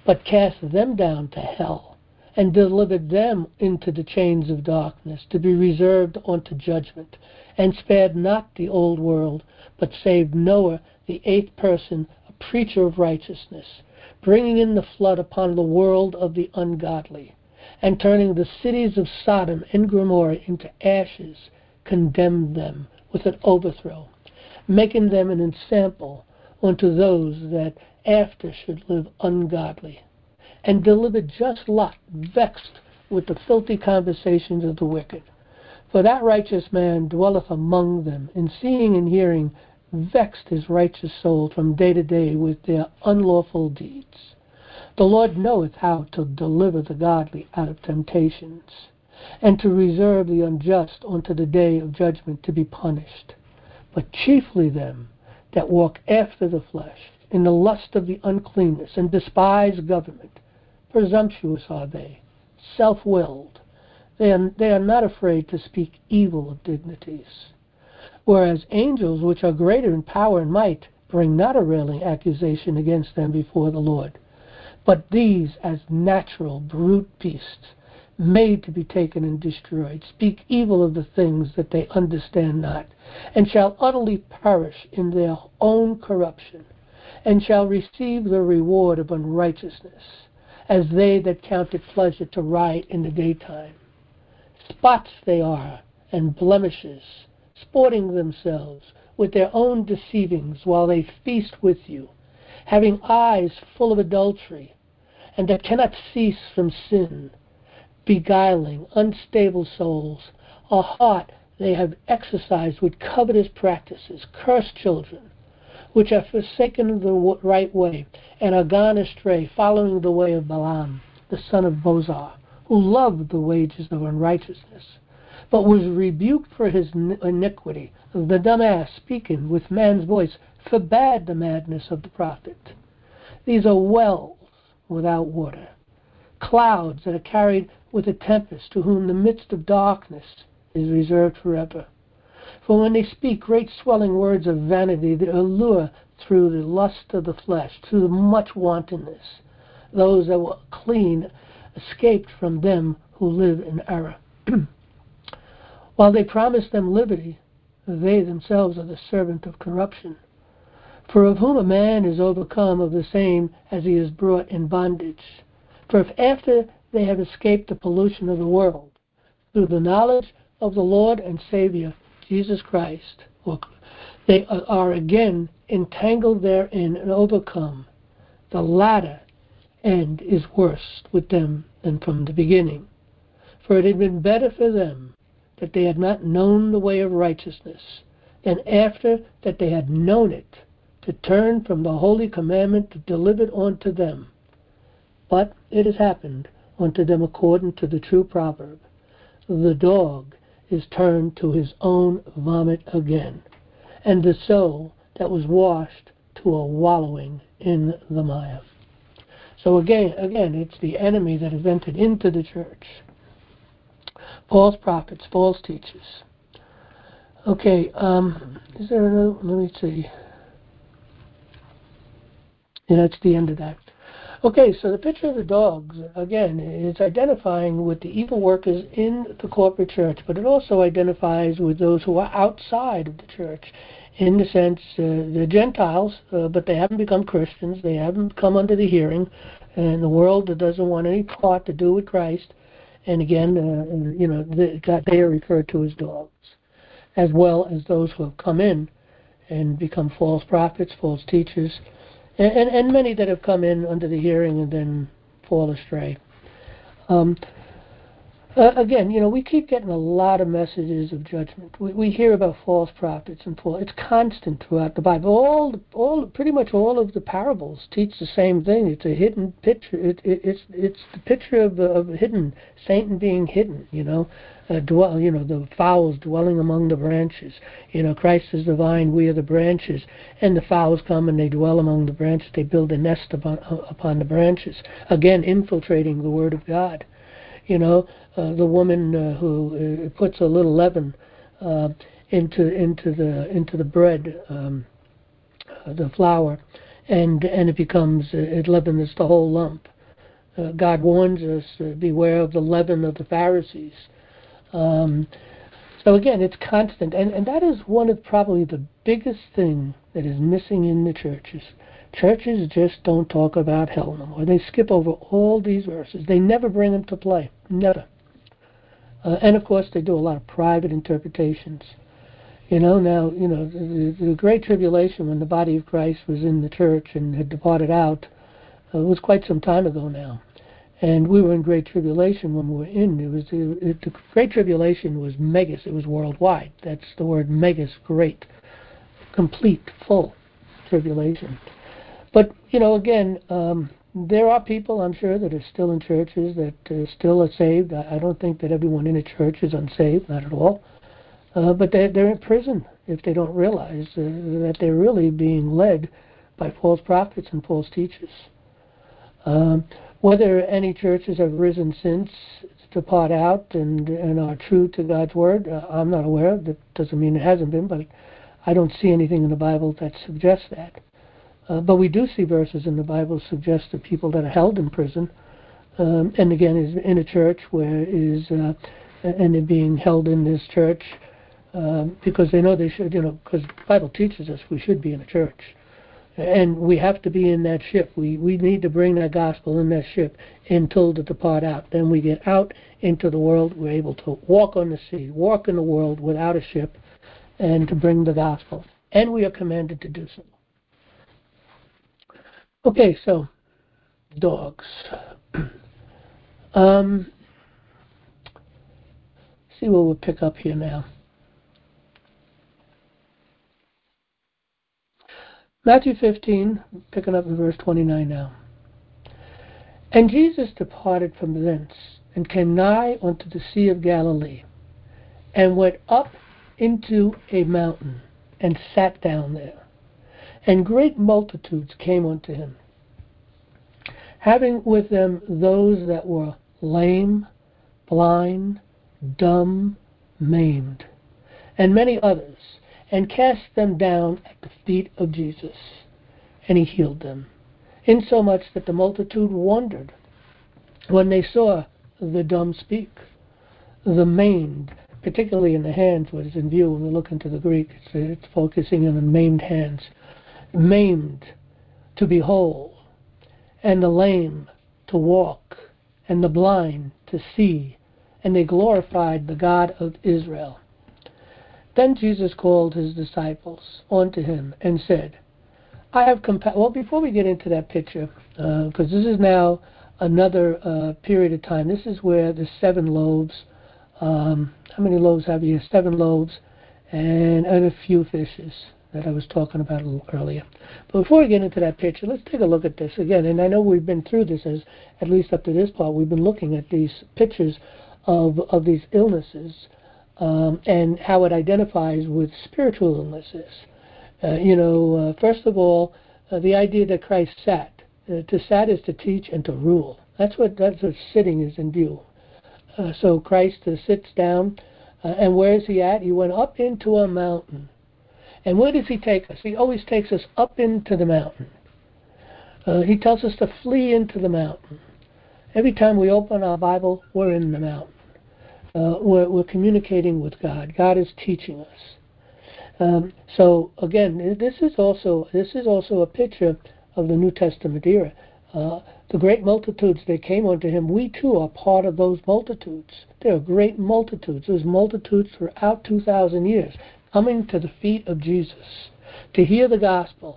but cast them down to hell, and delivered them into the chains of darkness, to be reserved unto judgment, and spared not the old world, but saved Noah, the eighth person, a preacher of righteousness, bringing in the flood upon the world of the ungodly, and turning the cities of Sodom and Gomorrah into ashes, condemned them with an overthrow, making them an ensample unto those that after should live ungodly, and delivered just Lot, vexed with the filthy conversations of the wicked. For that righteous man dwelleth among them, in seeing and hearing, vexed his righteous soul from day to day with their unlawful deeds. The Lord knoweth how to deliver the godly out of temptations, and to reserve the unjust unto the day of judgment to be punished. But chiefly them that walk after the flesh, in the lust of the uncleanness, and despise government. Presumptuous are they, self-willed. They are, they are not afraid to speak evil of dignities. Whereas angels, which are greater in power and might, bring not a railing accusation against them before the Lord. But these, as natural brute beasts, made to be taken and destroyed, speak evil of the things that they understand not, and shall utterly perish in their own corruption, and shall receive the reward of unrighteousness, as they that count it pleasure to ride in the daytime. Spots they are, and blemishes, sporting themselves with their own deceivings while they feast with you, having eyes full of adultery, and that cannot cease from sin, beguiling unstable souls, a heart they have exercised with covetous practices, cursed children, which have forsaken the right way, and are gone astray, following the way of Balaam, the son of Bozar, who loved the wages of unrighteousness, but was rebuked for his iniquity. The dumb ass, speaking with man's voice, forbade the madness of the prophet. These are wells without water, clouds that are carried with a tempest, to whom the midst of darkness is reserved forever. For when they speak great swelling words of vanity, they allure through the lust of the flesh, through much wantonness, those that were clean escaped from them who live in error. While they promise them liberty, they themselves are the servant of corruption. For of whom a man is overcome, of the same as he is brought in bondage. For if after they have escaped the pollution of the world, through the knowledge of the Lord and Savior, Jesus Christ, they are again entangled therein and overcome, the latter end is worse with them than from the beginning. For it had been better for them that they had not known the way of righteousness, than after that they had known it, to turn from the holy commandment delivered unto them. But it has happened unto them according to the true proverb, the dog is turned to his own vomit again, and the soul that was washed to a wallowing in the mire. So again, again, it's the enemy that has entered into the church. False prophets, false teachers. Okay, um, is there another? Let me see. Yeah, that's the end of that. Okay, so the picture of the dogs, again, is identifying with the evil workers in the corporate church, but it also identifies with those who are outside of the church. In the sense, uh, they're Gentiles, uh, but they haven't become Christians. They haven't come under the hearing, and the world that doesn't want any part to do with Christ. And again, uh, you know, they, they are referred to as dogs, as well as those who have come in and become false prophets, false teachers, and, and, and many that have come in under the hearing and then fall astray. Um, uh, again, you know, we keep getting a lot of messages of judgment. We, we hear about false prophets and false. It's constant throughout the Bible. All, all, pretty much all of the parables teach the same thing. It's a hidden picture. It, it, it's, it's the picture of, of hidden Satan being hidden. You know, uh, dwell. You know, the fowls dwelling among the branches. You know, Christ is the vine, we are the branches, and the fowls come and they dwell among the branches. They build a nest upon, upon the branches. Again, infiltrating the Word of God. You know, uh, the woman uh, who uh, puts a little leaven uh, into into the into the bread, um, uh, the flour, and and it becomes, uh, it leavens the whole lump. Uh, God warns us, uh, beware of the leaven of the Pharisees. Um, so again, it's constant, and, and that is one of probably the biggest thing that is missing in the churches. Churches just don't talk about hell no more. They skip over all these verses. They never bring them to play. Never. Uh, and of course, they do a lot of private interpretations. You know, now, you know, the, the Great Tribulation, when the body of Christ was in the church and had departed out, uh, was quite some time ago now. And we were in Great Tribulation when we were in. It was it, it, the Great Tribulation was megas. It was worldwide. That's the word, megas, great, complete, full tribulation. But, you know, again, um, there are people, I'm sure, that are still in churches that uh, still are saved. I, I don't think that everyone in a church is unsaved, not at all. Uh, but they're, they're in prison if they don't realize uh, that they're really being led by false prophets and false teachers. Um, whether any churches have risen since to depart out and, and are true to God's word, uh, I'm not aware of. That doesn't mean it hasn't been, but I don't see anything in the Bible that suggests that. Uh, but we do see verses in the Bible suggest that people that are held in prison, um, and again is in a church where is uh, and they're being held in this church um, because they know they should, you know, because the Bible teaches us we should be in a church, and we have to be in that ship. We we need to bring that gospel in that ship until to depart out. Then we get out into the world. We're able to walk on the sea, walk in the world without a ship, and to bring the gospel. And we are commanded to do so. Okay, so dogs. um, see what we'll pick up here now. Matthew fifteen, picking up in verse twenty-nine now. And Jesus departed from thence, and came nigh unto the Sea of Galilee, and went up into a mountain, and sat down there. And great multitudes came unto him, having with them those that were lame, blind, dumb, maimed, and many others, and cast them down at the feet of Jesus, and he healed them, insomuch that the multitude wondered when they saw the dumb speak, the maimed, particularly in the hands, what is in view when we look into the Greek, it's, it's focusing on the maimed hands, maimed to be whole, and the lame to walk, and the blind to see, and they glorified the God of Israel. Then Jesus called his disciples unto him and said, I have compassion. Well, before we get into that picture, because uh, this is now another uh, period of time. This is where the seven loaves, um, how many loaves have you? Seven loaves and, and a few fishes that I was talking about a little earlier. But before we get into that picture, let's take a look at this again. And I know we've been through this, as at least up to this part, we've been looking at these pictures of, of these illnesses um, and how it identifies with spiritual illnesses. Uh, you know, uh, first of all, uh, the idea that Christ sat. Uh, to sat is to teach and to rule. That's what that's what sitting is in view. Uh, so Christ uh, sits down, uh, and where is he at? He went up into a mountain. And where does he take us? He always takes us up into the mountain. Uh, he tells us to flee into the mountain. Every time we open our Bible, we're in the mountain. Uh, we're, we're communicating with God. God is teaching us. Um, so again, this is also this is also a picture of the New Testament era. Uh, the great multitudes that came unto him, we too are part of those multitudes. There are great multitudes. There's multitudes throughout two thousand years coming to the feet of Jesus to hear the gospel,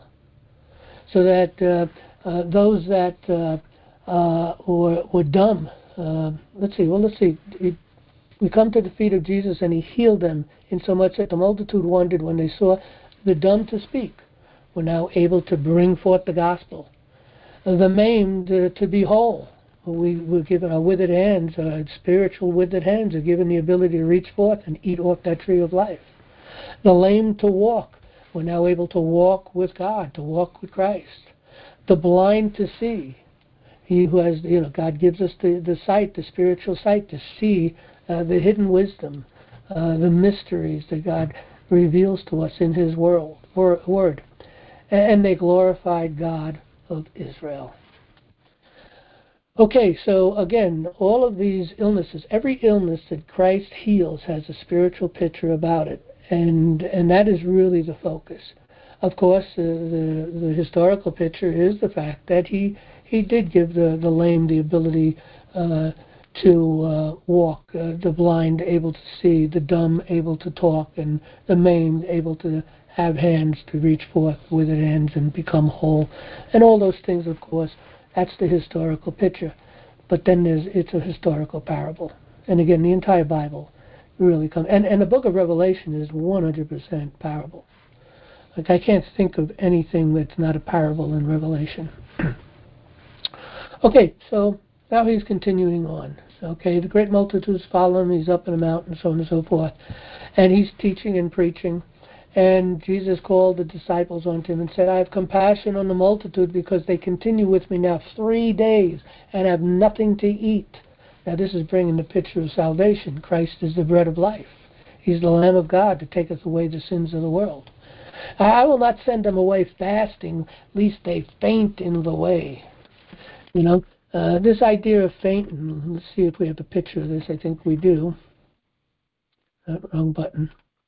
so that uh, uh, those that uh, uh, were, were dumb. Uh, let's see. Well, let's see. It, We come to the feet of Jesus, and he healed them, insomuch that the multitude wondered when they saw the dumb to speak were now able to bring forth the gospel, the maimed uh, to be whole. We were given our withered hands, uh, spiritual withered hands, are given the ability to reach forth and eat off that tree of life. The lame to walk, we're now able to walk with God, to walk with Christ. The blind to see. He who has, you know, God gives us the, the sight, the spiritual sight, to see uh, the hidden wisdom, uh, the mysteries that God reveals to us in his world, wor- word. and they glorified God of Israel. Okay, so again, all of these illnesses, every illness that Christ heals has a spiritual picture about it, and and that is really the focus. Of course, uh, the the historical picture is the fact that he he did give the, the lame the ability uh, to uh, walk, uh, the blind able to see, the dumb able to talk, and the maimed able to have hands to reach forth with their hands and become whole, and all those things, of course. That's the historical picture. But then there's it's a historical parable. And again, the entire Bible really comes. And, and the book of Revelation is one hundred percent parable. Like, I can't think of anything that's not a parable in Revelation. Okay, so now he's continuing on. Okay, the great multitudes follow him. He's up in a mountain, so on and so forth. And he's teaching and preaching. And Jesus called the disciples unto him and said, I have compassion on the multitude because they continue with me now three days and have nothing to eat. Now this is bringing the picture of salvation. Christ is the bread of life. He's the Lamb of God that taketh away the sins of the world. I will not send them away fasting, lest they faint in the way. You know, uh, this idea of fainting, let's see if we have a picture of this. I think we do. Uh, wrong button.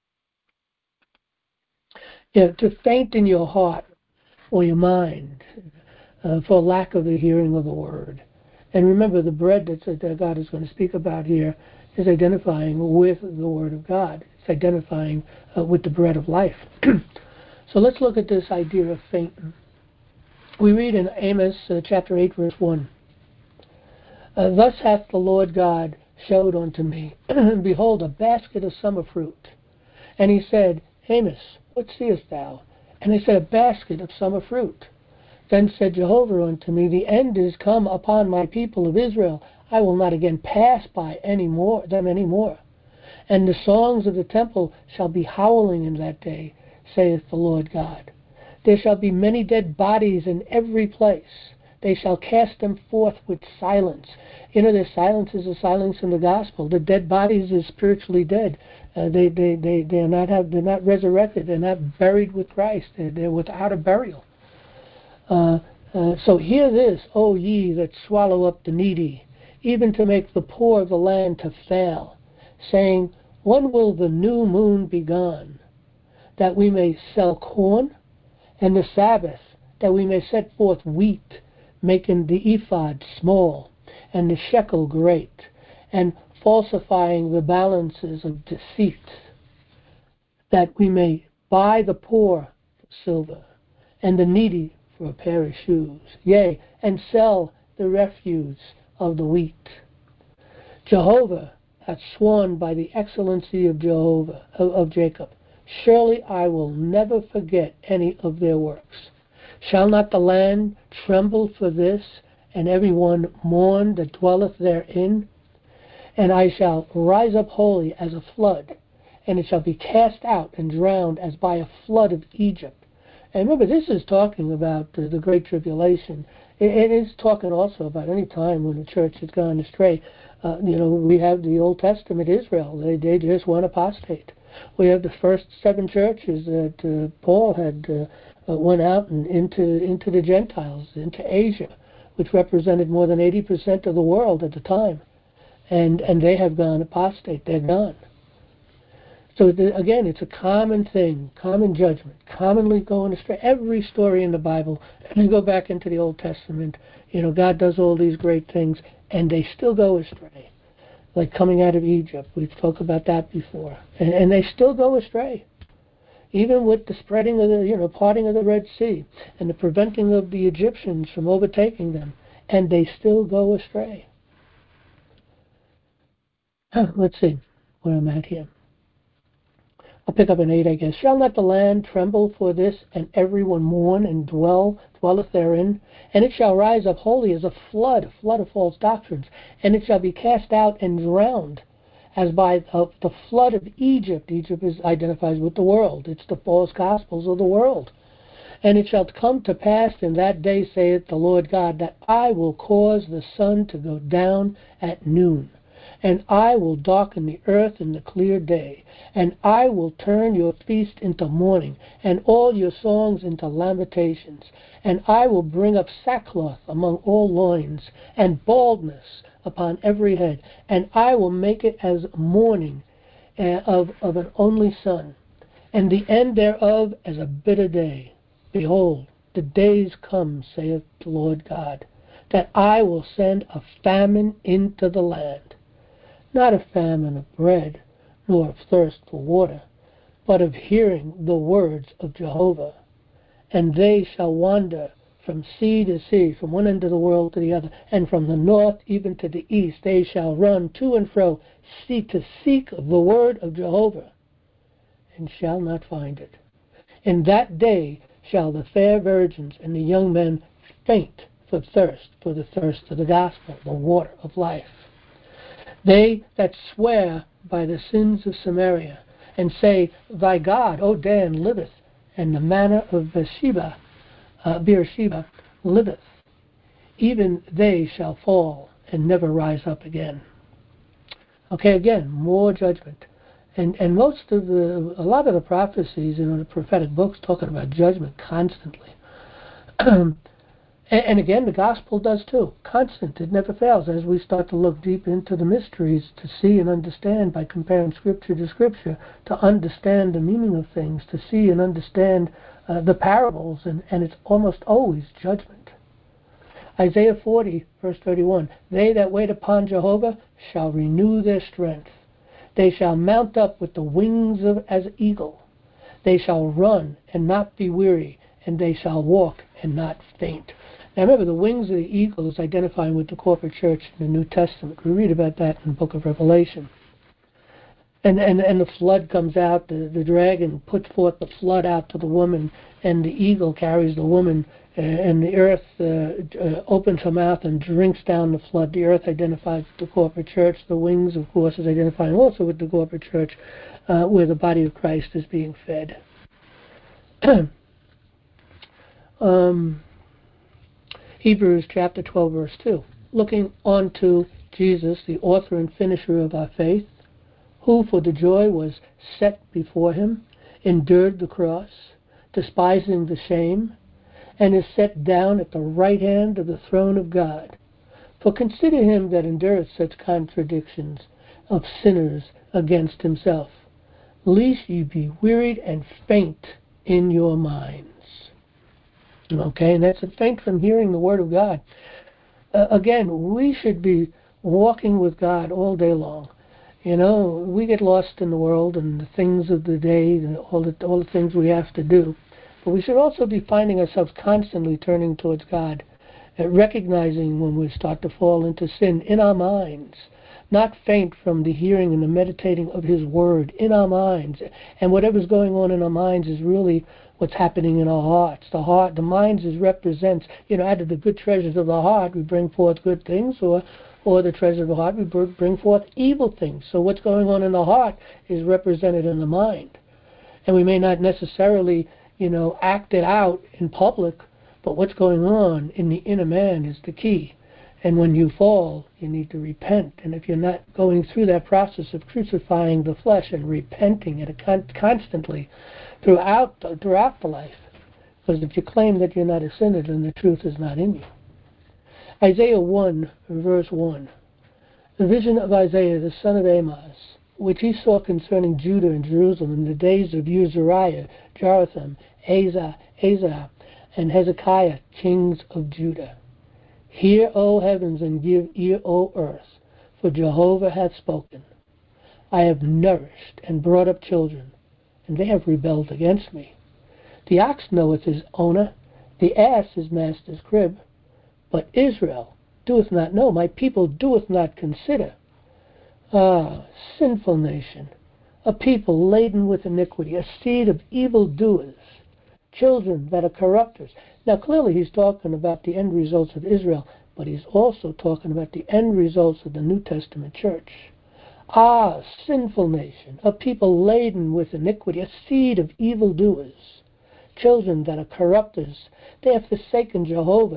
Yeah, to faint in your heart or your mind uh, for lack of the hearing of the word. And remember, the bread that, that God is going to speak about here is identifying with the word of God. It's identifying uh, with the bread of life. So let's look at this idea of fainting. We read in Amos uh, chapter eight, verse one. Uh, Thus hath the Lord God showed unto me, behold, a basket of summer fruit. And he said, Amos, what seest thou? And I said, a basket of summer fruit. Then said Jehovah unto me, the end is come upon my people of Israel. I will not again pass by any more, them any more. And the songs of the temple shall be howling in that day, saith the Lord God. There shall be many dead bodies in every place. They shall cast them forth with silence. You know, the silence is a silence in the gospel. The dead bodies is spiritually dead. Uh, they they they they are not have they're not resurrected. They're not buried with Christ. They're, they're without a burial. Uh, uh, so hear this, O ye that swallow up the needy, even to make the poor of the land to fail, saying, when will the new moon be gone, that we may sell corn, and the Sabbath, that we may set forth wheat, making the ephod small, and the shekel great, and falsifying the balances of deceit, that we may buy the poor for silver, and the needy for a pair of shoes, yea, and sell the refuse of the wheat. Jehovah hath sworn by the excellency of Jehovah of, of Jacob, surely I will never forget any of their works. Shall not the land tremble for this, and every one mourn that dwelleth therein? And I shall rise up wholly as a flood, and it shall be cast out and drowned as by a flood of Egypt. And remember, this is talking about uh, the Great Tribulation. It, it is talking also about any time when the church has gone astray. Uh, you know, we have the Old Testament Israel. They, they just went apostate. We have the first seven churches that uh, Paul had uh, uh, went out and into into the Gentiles, into Asia, which represented more than eighty percent of the world at the time. And, and they have gone apostate. They're gone. So the, again, it's a common thing, common judgment, commonly going astray. Every story in the Bible, and you go back into the Old Testament, you know, God does all these great things, and they still go astray. Like coming out of Egypt, we've talked about that before, and, and they still go astray. Even with the spreading of the, you know, parting of the Red Sea, and the preventing of the Egyptians from overtaking them, and they still go astray. Huh, let's see where I'm at here. I'll pick up an eight, I guess. Shall not the land tremble for this, and everyone mourn and dwell, dwelleth therein? And it shall rise up wholly as a flood, a flood of false doctrines, and it shall be cast out and drowned, as by uh, the flood of Egypt. Egypt is identifies with the world. It's the false gospels of the world. And it shall come to pass in that day, saith the Lord God, that I will cause the sun to go down at noon, And I will darken the earth in the clear day, and I will turn your feast into mourning, and all your songs into lamentations. And I will bring up sackcloth among all loins, and baldness upon every head. And I will make it as mourning uh, of, of an only son, and the end thereof as a bitter day. Behold, the days come, saith the Lord God, that I will send a famine into the land, not a famine of bread, nor of thirst for water, but of hearing the words of Jehovah. And they shall wander from sea to sea, from one end of the world to the other, and from the north even to the east. They shall run to and fro, see to seek the word of Jehovah, and shall not find it. In that day shall the fair virgins and the young men faint for thirst, for the thirst of the gospel, the water of life. They that swear by the sins of Samaria, and say, Thy God, O Dan, liveth, and the manner of Beersheba, uh, Beersheba liveth, even they shall fall and never rise up again. Okay, again, more judgment. And and most of the, a lot of the prophecies in the prophetic books talking about judgment constantly. and, and again, the gospel does too. Constant. It never fails as we start to look deep into the mysteries to see and understand by comparing scripture to scripture, to understand the meaning of things, to see and understand uh, the parables, and, and it's almost always judgment. Isaiah forty, verse thirty-one, They that wait upon Jehovah shall renew their strength. They shall mount up with the wings of as eagle. They shall run and not be weary, and they shall walk and not faint. Now remember, the wings of the eagle is identifying with the corporate church in the New Testament. We read about that in the book of Revelation. And and, and the flood comes out, the, the dragon puts forth the flood out to the woman, and the eagle carries the woman, uh, and the earth uh, uh, opens her mouth and drinks down the flood. The earth identifies with the corporate church. The wings, of course, is identifying also with the corporate church, uh, where the body of Christ is being fed. um, Hebrews chapter twelve, verse two. Looking unto Jesus, the author and finisher of our faith, who for the joy was set before him endured the cross, despising the shame, and is set down at the right hand of the throne of God. For consider him that endureth such contradictions of sinners against himself, lest ye be wearied and faint in your minds. Okay, and that's a faint from hearing the word of God. Uh, again, we should be walking with God all day long. You know, we get lost in the world and the things of the day and all the, all the things we have to do. But we should also be finding ourselves constantly turning towards God, uh, recognizing when we start to fall into sin in our minds, not faint from the hearing and the meditating of His Word in our minds. And whatever's going on in our minds is really what's happening in our hearts. The heart, the minds is represents, you know, out of the good treasures of the heart, we bring forth good things, or or the treasure of the heart, we bring forth evil things. So what's going on in the heart is represented in the mind. And we may not necessarily, you know, act it out in public, but what's going on in the inner man is the key. And when you fall, you need to repent. And if you're not going through that process of crucifying the flesh and repenting it constantly throughout the, throughout the life, because if you claim that you're not a sinner, then the truth is not in you. Isaiah one, verse one. The vision of Isaiah, the son of Amoz, which he saw concerning Judah and Jerusalem in the days of Uzziah, Jotham, Asa, Asa, and Hezekiah, kings of Judah. Hear, O heavens, and give ear, O earth, for Jehovah hath spoken. I have nourished and brought up children, and they have rebelled against me. The ox knoweth his owner, the ass his master's crib. But Israel doeth not know, my people doeth not consider. Ah, sinful nation, a people laden with iniquity, a seed of evildoers, children that are corrupters. Now clearly he's talking about the end results of Israel, but he's also talking about the end results of the New Testament church. Ah, sinful nation, a people laden with iniquity, a seed of evildoers, children that are corrupters. They have forsaken Jehovah.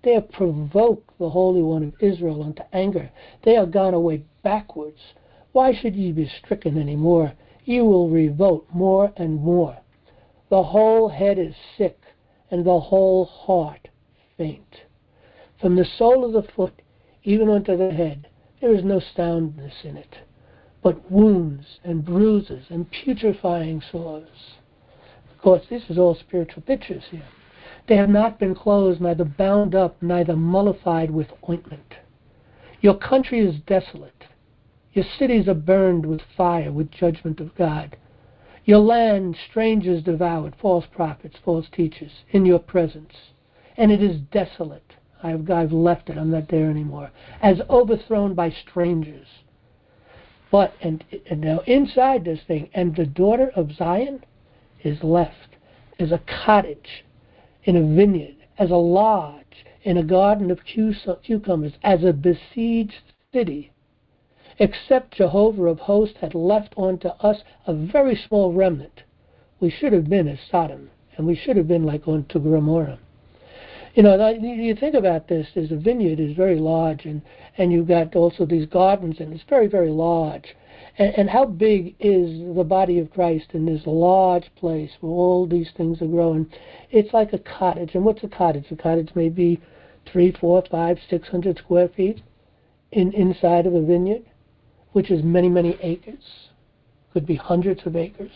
They have provoked the Holy One of Israel unto anger. They are gone away backwards. Why should ye be stricken any more? Ye will revolt more and more. The whole head is sick, and the whole heart faint. From the sole of the foot even unto the head, there is no soundness in it, but wounds and bruises and putrefying sores. Of course, this is all spiritual pictures here. They have not been closed, neither bound up, neither mollified with ointment. Your country is desolate. Your cities are burned with fire, with judgment of God. Your land strangers devoured, false prophets, false teachers, in your presence. And it is desolate. I've, I've left it. I'm not there anymore. As overthrown by strangers. But, and, and now inside this thing, and the daughter of Zion is left as a cottage in a vineyard, as a lodge in a garden of cucumbers, as a besieged city. Except Jehovah of hosts had left unto us a very small remnant. We should have been as Sodom, and we should have been like unto Gomorrah. You know, you think about this, there's a vineyard is very large, and, and you've got also these gardens, and it's very, very large. And, and how big is the body of Christ in this large place where all these things are growing? It's like a cottage. And what's a cottage? A cottage may be three, four, five, six hundred square feet in, inside of a vineyard, which is many, many acres. Could be hundreds of acres.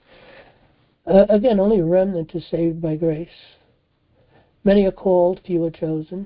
Uh, again, only a remnant is saved by grace. Many are called, few are chosen.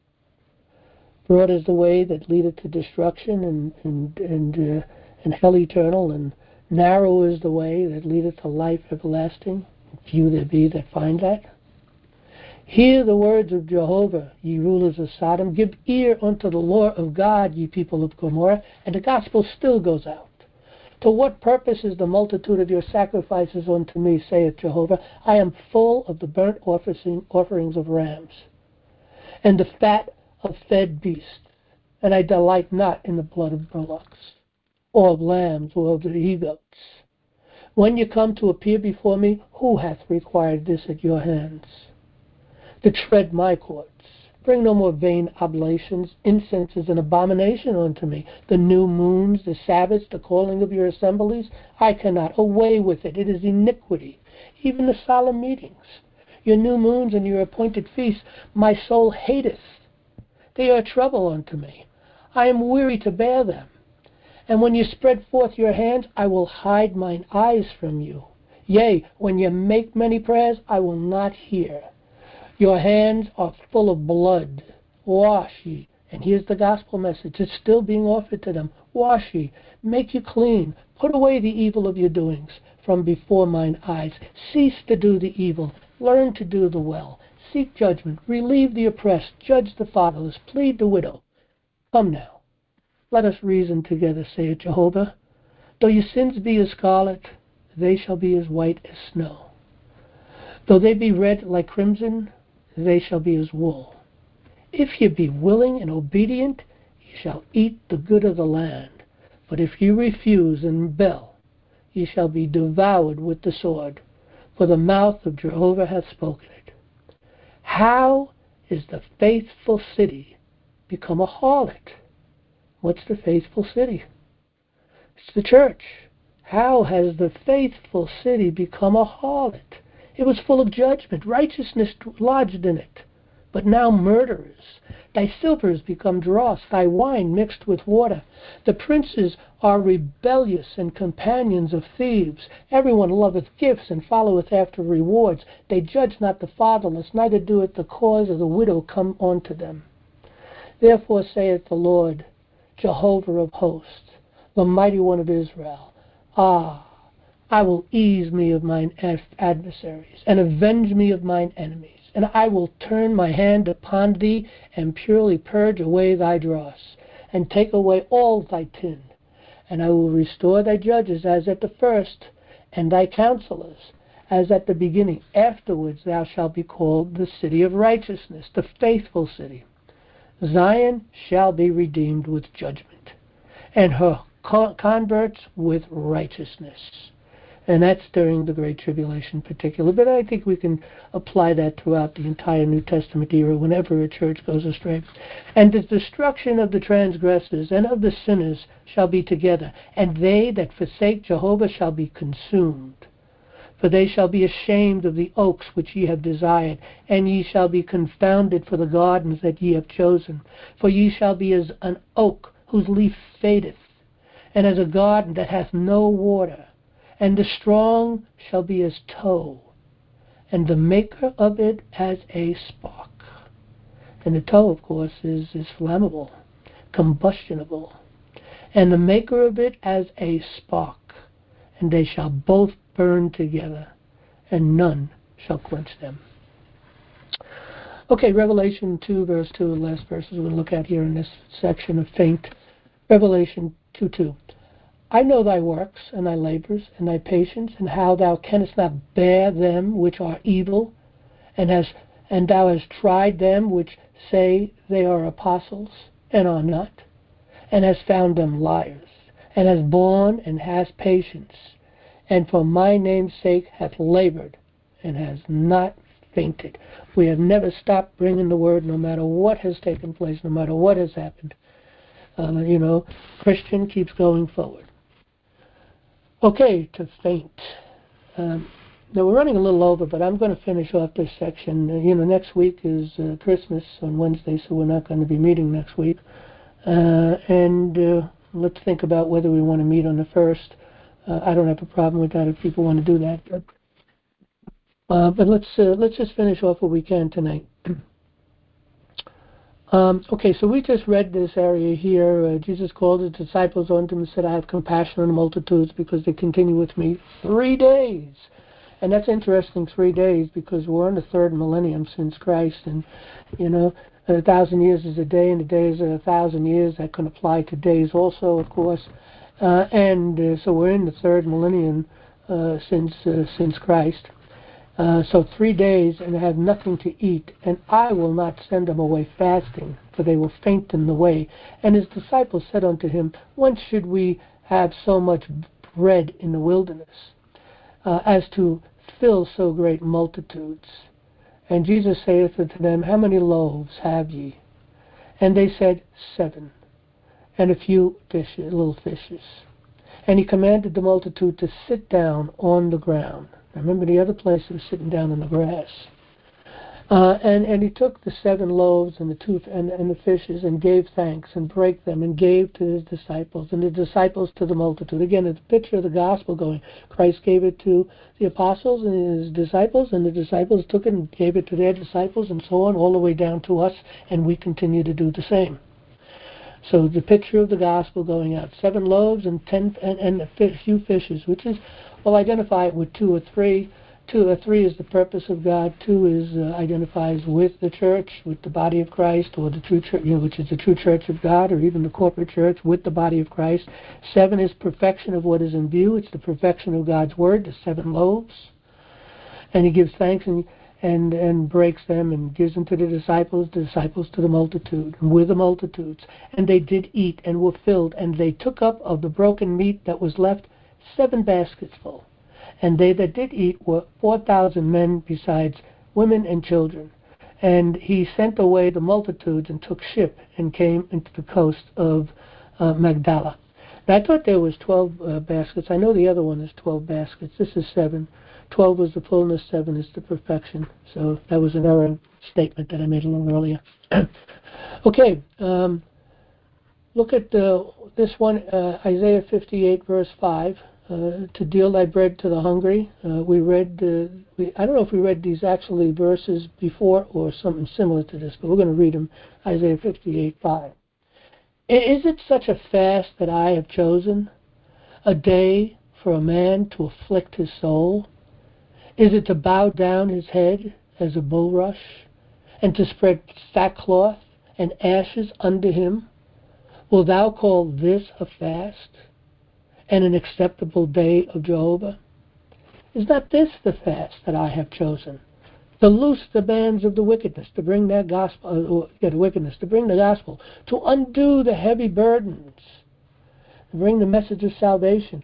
Broad is the way that leadeth to destruction, and and and, uh, and hell eternal, and narrow is the way that leadeth to life everlasting. Few there be that find that. Hear the words of Jehovah, ye rulers of Sodom. Give ear unto the law of God, ye people of Gomorrah. And the gospel still goes out. To what purpose is the multitude of your sacrifices unto me, saith Jehovah? I am full of the burnt offerings of rams, and the fat of fed beasts, and I delight not in the blood of bullocks, or of lambs, or of the he-goats. When you come to appear before me, who hath required this at your hands? To tread my courts. Bring no more vain oblations. Incense is an abomination unto me. The new moons, the Sabbaths, the calling of your assemblies, I cannot. Away with it. It is iniquity. Even the solemn meetings. Your new moons and your appointed feasts, my soul hateth. They are trouble unto me. I am weary to bear them. And when you spread forth your hands, I will hide mine eyes from you. Yea, when you make many prayers, I will not hear. Your hands are full of blood. Wash ye. And here's the gospel message. It's still being offered to them. Wash ye. Make you clean. Put away the evil of your doings from before mine eyes. Cease to do the evil. Learn to do the well. Seek judgment. Relieve the oppressed. Judge the fatherless. Plead the widow. Come now. Let us reason together, saith Jehovah. Though your sins be as scarlet, they shall be as white as snow. Though they be red like crimson, they shall be as wool. If ye be willing and obedient, ye shall eat the good of the land. But if ye refuse and rebel, ye shall be devoured with the sword, for the mouth of Jehovah hath spoken it. How is the faithful city become a harlot? What's the faithful city? It's the church. How has the faithful city become a harlot? It was full of judgment, righteousness lodged in it. But now murderers. Thy silver is become dross, thy wine mixed with water. The princes are rebellious and companions of thieves. Everyone loveth gifts and followeth after rewards. They judge not the fatherless, neither doeth the cause of the widow come unto them. Therefore saith the Lord, Jehovah of hosts, the mighty one of Israel, Ah, I will ease me of mine adversaries, and avenge me of mine enemies. And I will turn my hand upon thee, and purely purge away thy dross, and take away all thy tin. And I will restore thy judges as at the first, and thy counselors as at the beginning. Afterwards thou shalt be called the city of righteousness, the faithful city. Zion shall be redeemed with judgment, and her converts with righteousness. And that's during the Great Tribulation in particular. But I think we can apply that throughout the entire New Testament era whenever a church goes astray. And the destruction of the transgressors and of the sinners shall be together, and they that forsake Jehovah shall be consumed. For they shall be ashamed of the oaks which ye have desired, and ye shall be confounded for the gardens that ye have chosen. For ye shall be as an oak whose leaf fadeth, and as a garden that hath no water. And the strong shall be as tow, and the maker of it as a spark. And the tow, of course, is, is flammable, combustionable. And the maker of it as a spark. And they shall both burn together, and none shall quench them. Okay, Revelation two, verse two, the last verses we'll look at here in this section of faint. Revelation two two. I know thy works, and thy labors, and thy patience, and how thou canst not bear them which are evil, and has and thou hast tried them which say they are apostles, and are not, and hast found them liars, and hast borne and hast patience, and for my name's sake hath labored, and has not fainted. We have never stopped bringing the word, no matter what has taken place, no matter what has happened. Uh, you know, Christian keeps going forward. Okay, to faint. Um, now we're running a little over, but I'm going to finish off this section. Uh, you know, next week is uh, Christmas on Wednesday, so we're not going to be meeting next week. Uh, and uh, let's think about whether we want to meet on the first. Uh, I don't have a problem with that if people want to do that. But, uh, but let's uh, let's just finish off what we can tonight. Um, okay, so we just read this area here. Uh, Jesus called his disciples unto him and said, I have compassion on the multitudes because they continue with me three days. And that's interesting, three days, because we're in the third millennium since Christ. And, you know, a thousand years is a day, and a day is a thousand years. That can apply to days also, of course. Uh, and uh, so we're in the third millennium uh, since uh, since Christ. Uh, so three days, and have nothing to eat, and I will not send them away fasting, for they will faint in the way. And his disciples said unto him, Whence should we have so much bread in the wilderness, uh, as to fill so great multitudes? And Jesus saith unto them, How many loaves have ye? And they said, Seven, and a few fishes, little fishes. And he commanded the multitude to sit down on the ground. Remember, the other place was sitting down in the grass. Uh, and, and he took the seven loaves and the two and, and the fishes and gave thanks and brake them and gave to his disciples and the disciples to the multitude. Again, it's a picture of the gospel going. Christ gave it to the apostles and his disciples, and the disciples took it and gave it to their disciples, and so on, all the way down to us, and we continue to do the same. So the picture of the gospel going out, seven loaves and ten and, and a few fishes, which is, we'll identify it with two or three. Two or three is the purpose of God. Two is uh, identifies with the church, with the body of Christ, or the true church, you know, which is the true church of God, or even the corporate church with the body of Christ. Seven is perfection of what is in view. It's the perfection of God's word, the seven loaves. And he gives thanks and and and breaks them and gives them to the disciples, the disciples to the multitude, and with the multitudes. And they did eat and were filled, and they took up of the broken meat that was left seven baskets full. And they that did eat were four thousand men, besides women and children. And he sent away the multitudes and took ship and came into the coast of uh, Magdala. Now, I thought there was twelve uh, baskets. I know the other one is twelve baskets. This is seven. Twelve was the fullness, seven is the perfection. So that was an error statement that I made a little earlier. Okay, um, look at uh, this one, uh, Isaiah fifty-eight, verse five. Uh, to deal thy bread to the hungry. Uh, we read, uh, we, I don't know if we read these actually verses before or something similar to this, but we're going to read them, Isaiah fifty-eight, five. Is it such a fast that I have chosen, a day for a man to afflict his soul? Is it to bow down his head as a bulrush, and to spread sackcloth and ashes under him? Wilt thou call this a fast, and an acceptable day of Jehovah? Is not this the fast that I have chosen? To loose the bands of the wickedness, to bring that gospel, uh, yeah, the wickedness, to bring the gospel, to undo the heavy burdens, to bring the message of salvation,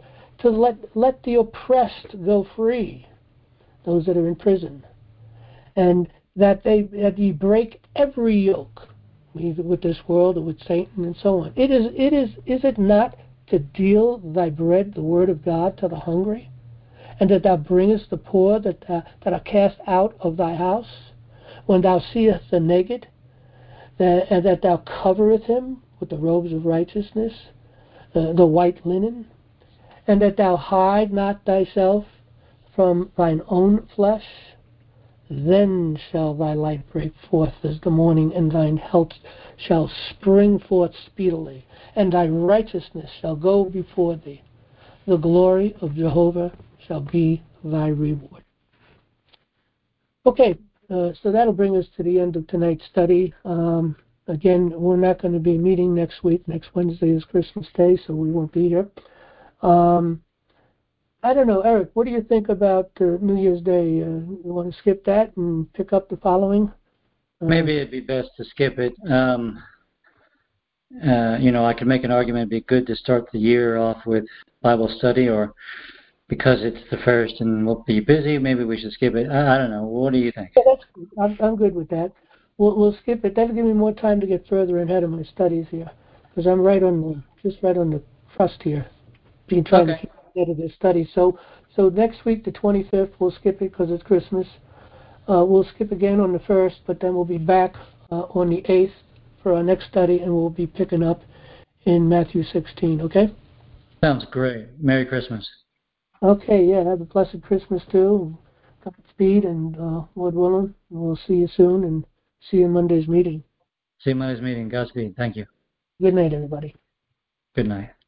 to let let the oppressed go free, those that are in prison, and that they that ye break every yoke, either with this world or with Satan and so on. It is it is is it not to deal thy bread, the word of God, to the hungry, and that thou bringest the poor that uh, that are cast out of thy house, when thou seest the naked, that, and that thou coverest him with the robes of righteousness, uh, the white linen, and that thou hide not thyself from thine own flesh? Then shall thy light break forth as the morning, and thine health shall spring forth speedily, and thy righteousness shall go before thee. The glory of Jehovah shall be thy reward. Okay, uh, so that'll bring us to the end of tonight's study. Um, again, we're not going to be meeting next week. Next Wednesday is Christmas Day, so we won't be here. Um, I don't know, Eric, what do you think about uh, New Year's Day? Uh, you want to skip that and pick up the following? Uh, Maybe it'd be best to skip it. Um, uh, you know, I could make an argument it'd be good to start the year off with Bible study, or because it's the first and we'll be busy, maybe we should skip it. I, I don't know. What do you think? Yeah, that's good. I'm, I'm good with that. We'll, we'll skip it. That'll give me more time to get further ahead of my studies here, because I'm right on the just right on the crust here, being trying Okay. to keep ahead of this study. So, so next week, the twenty-fifth, we'll skip it because it's Christmas. Uh, we'll skip again on the first, but then we'll be back uh, on the eighth for our next study, and we'll be picking up in Matthew sixteen. Okay? Sounds great. Merry Christmas. Okay. Yeah. Have a blessed Christmas too. Godspeed, and uh, Lord willing, we'll see you soon, and see you in Monday's meeting. See you Monday's meeting. Godspeed. Thank you. Good night, everybody. Good night.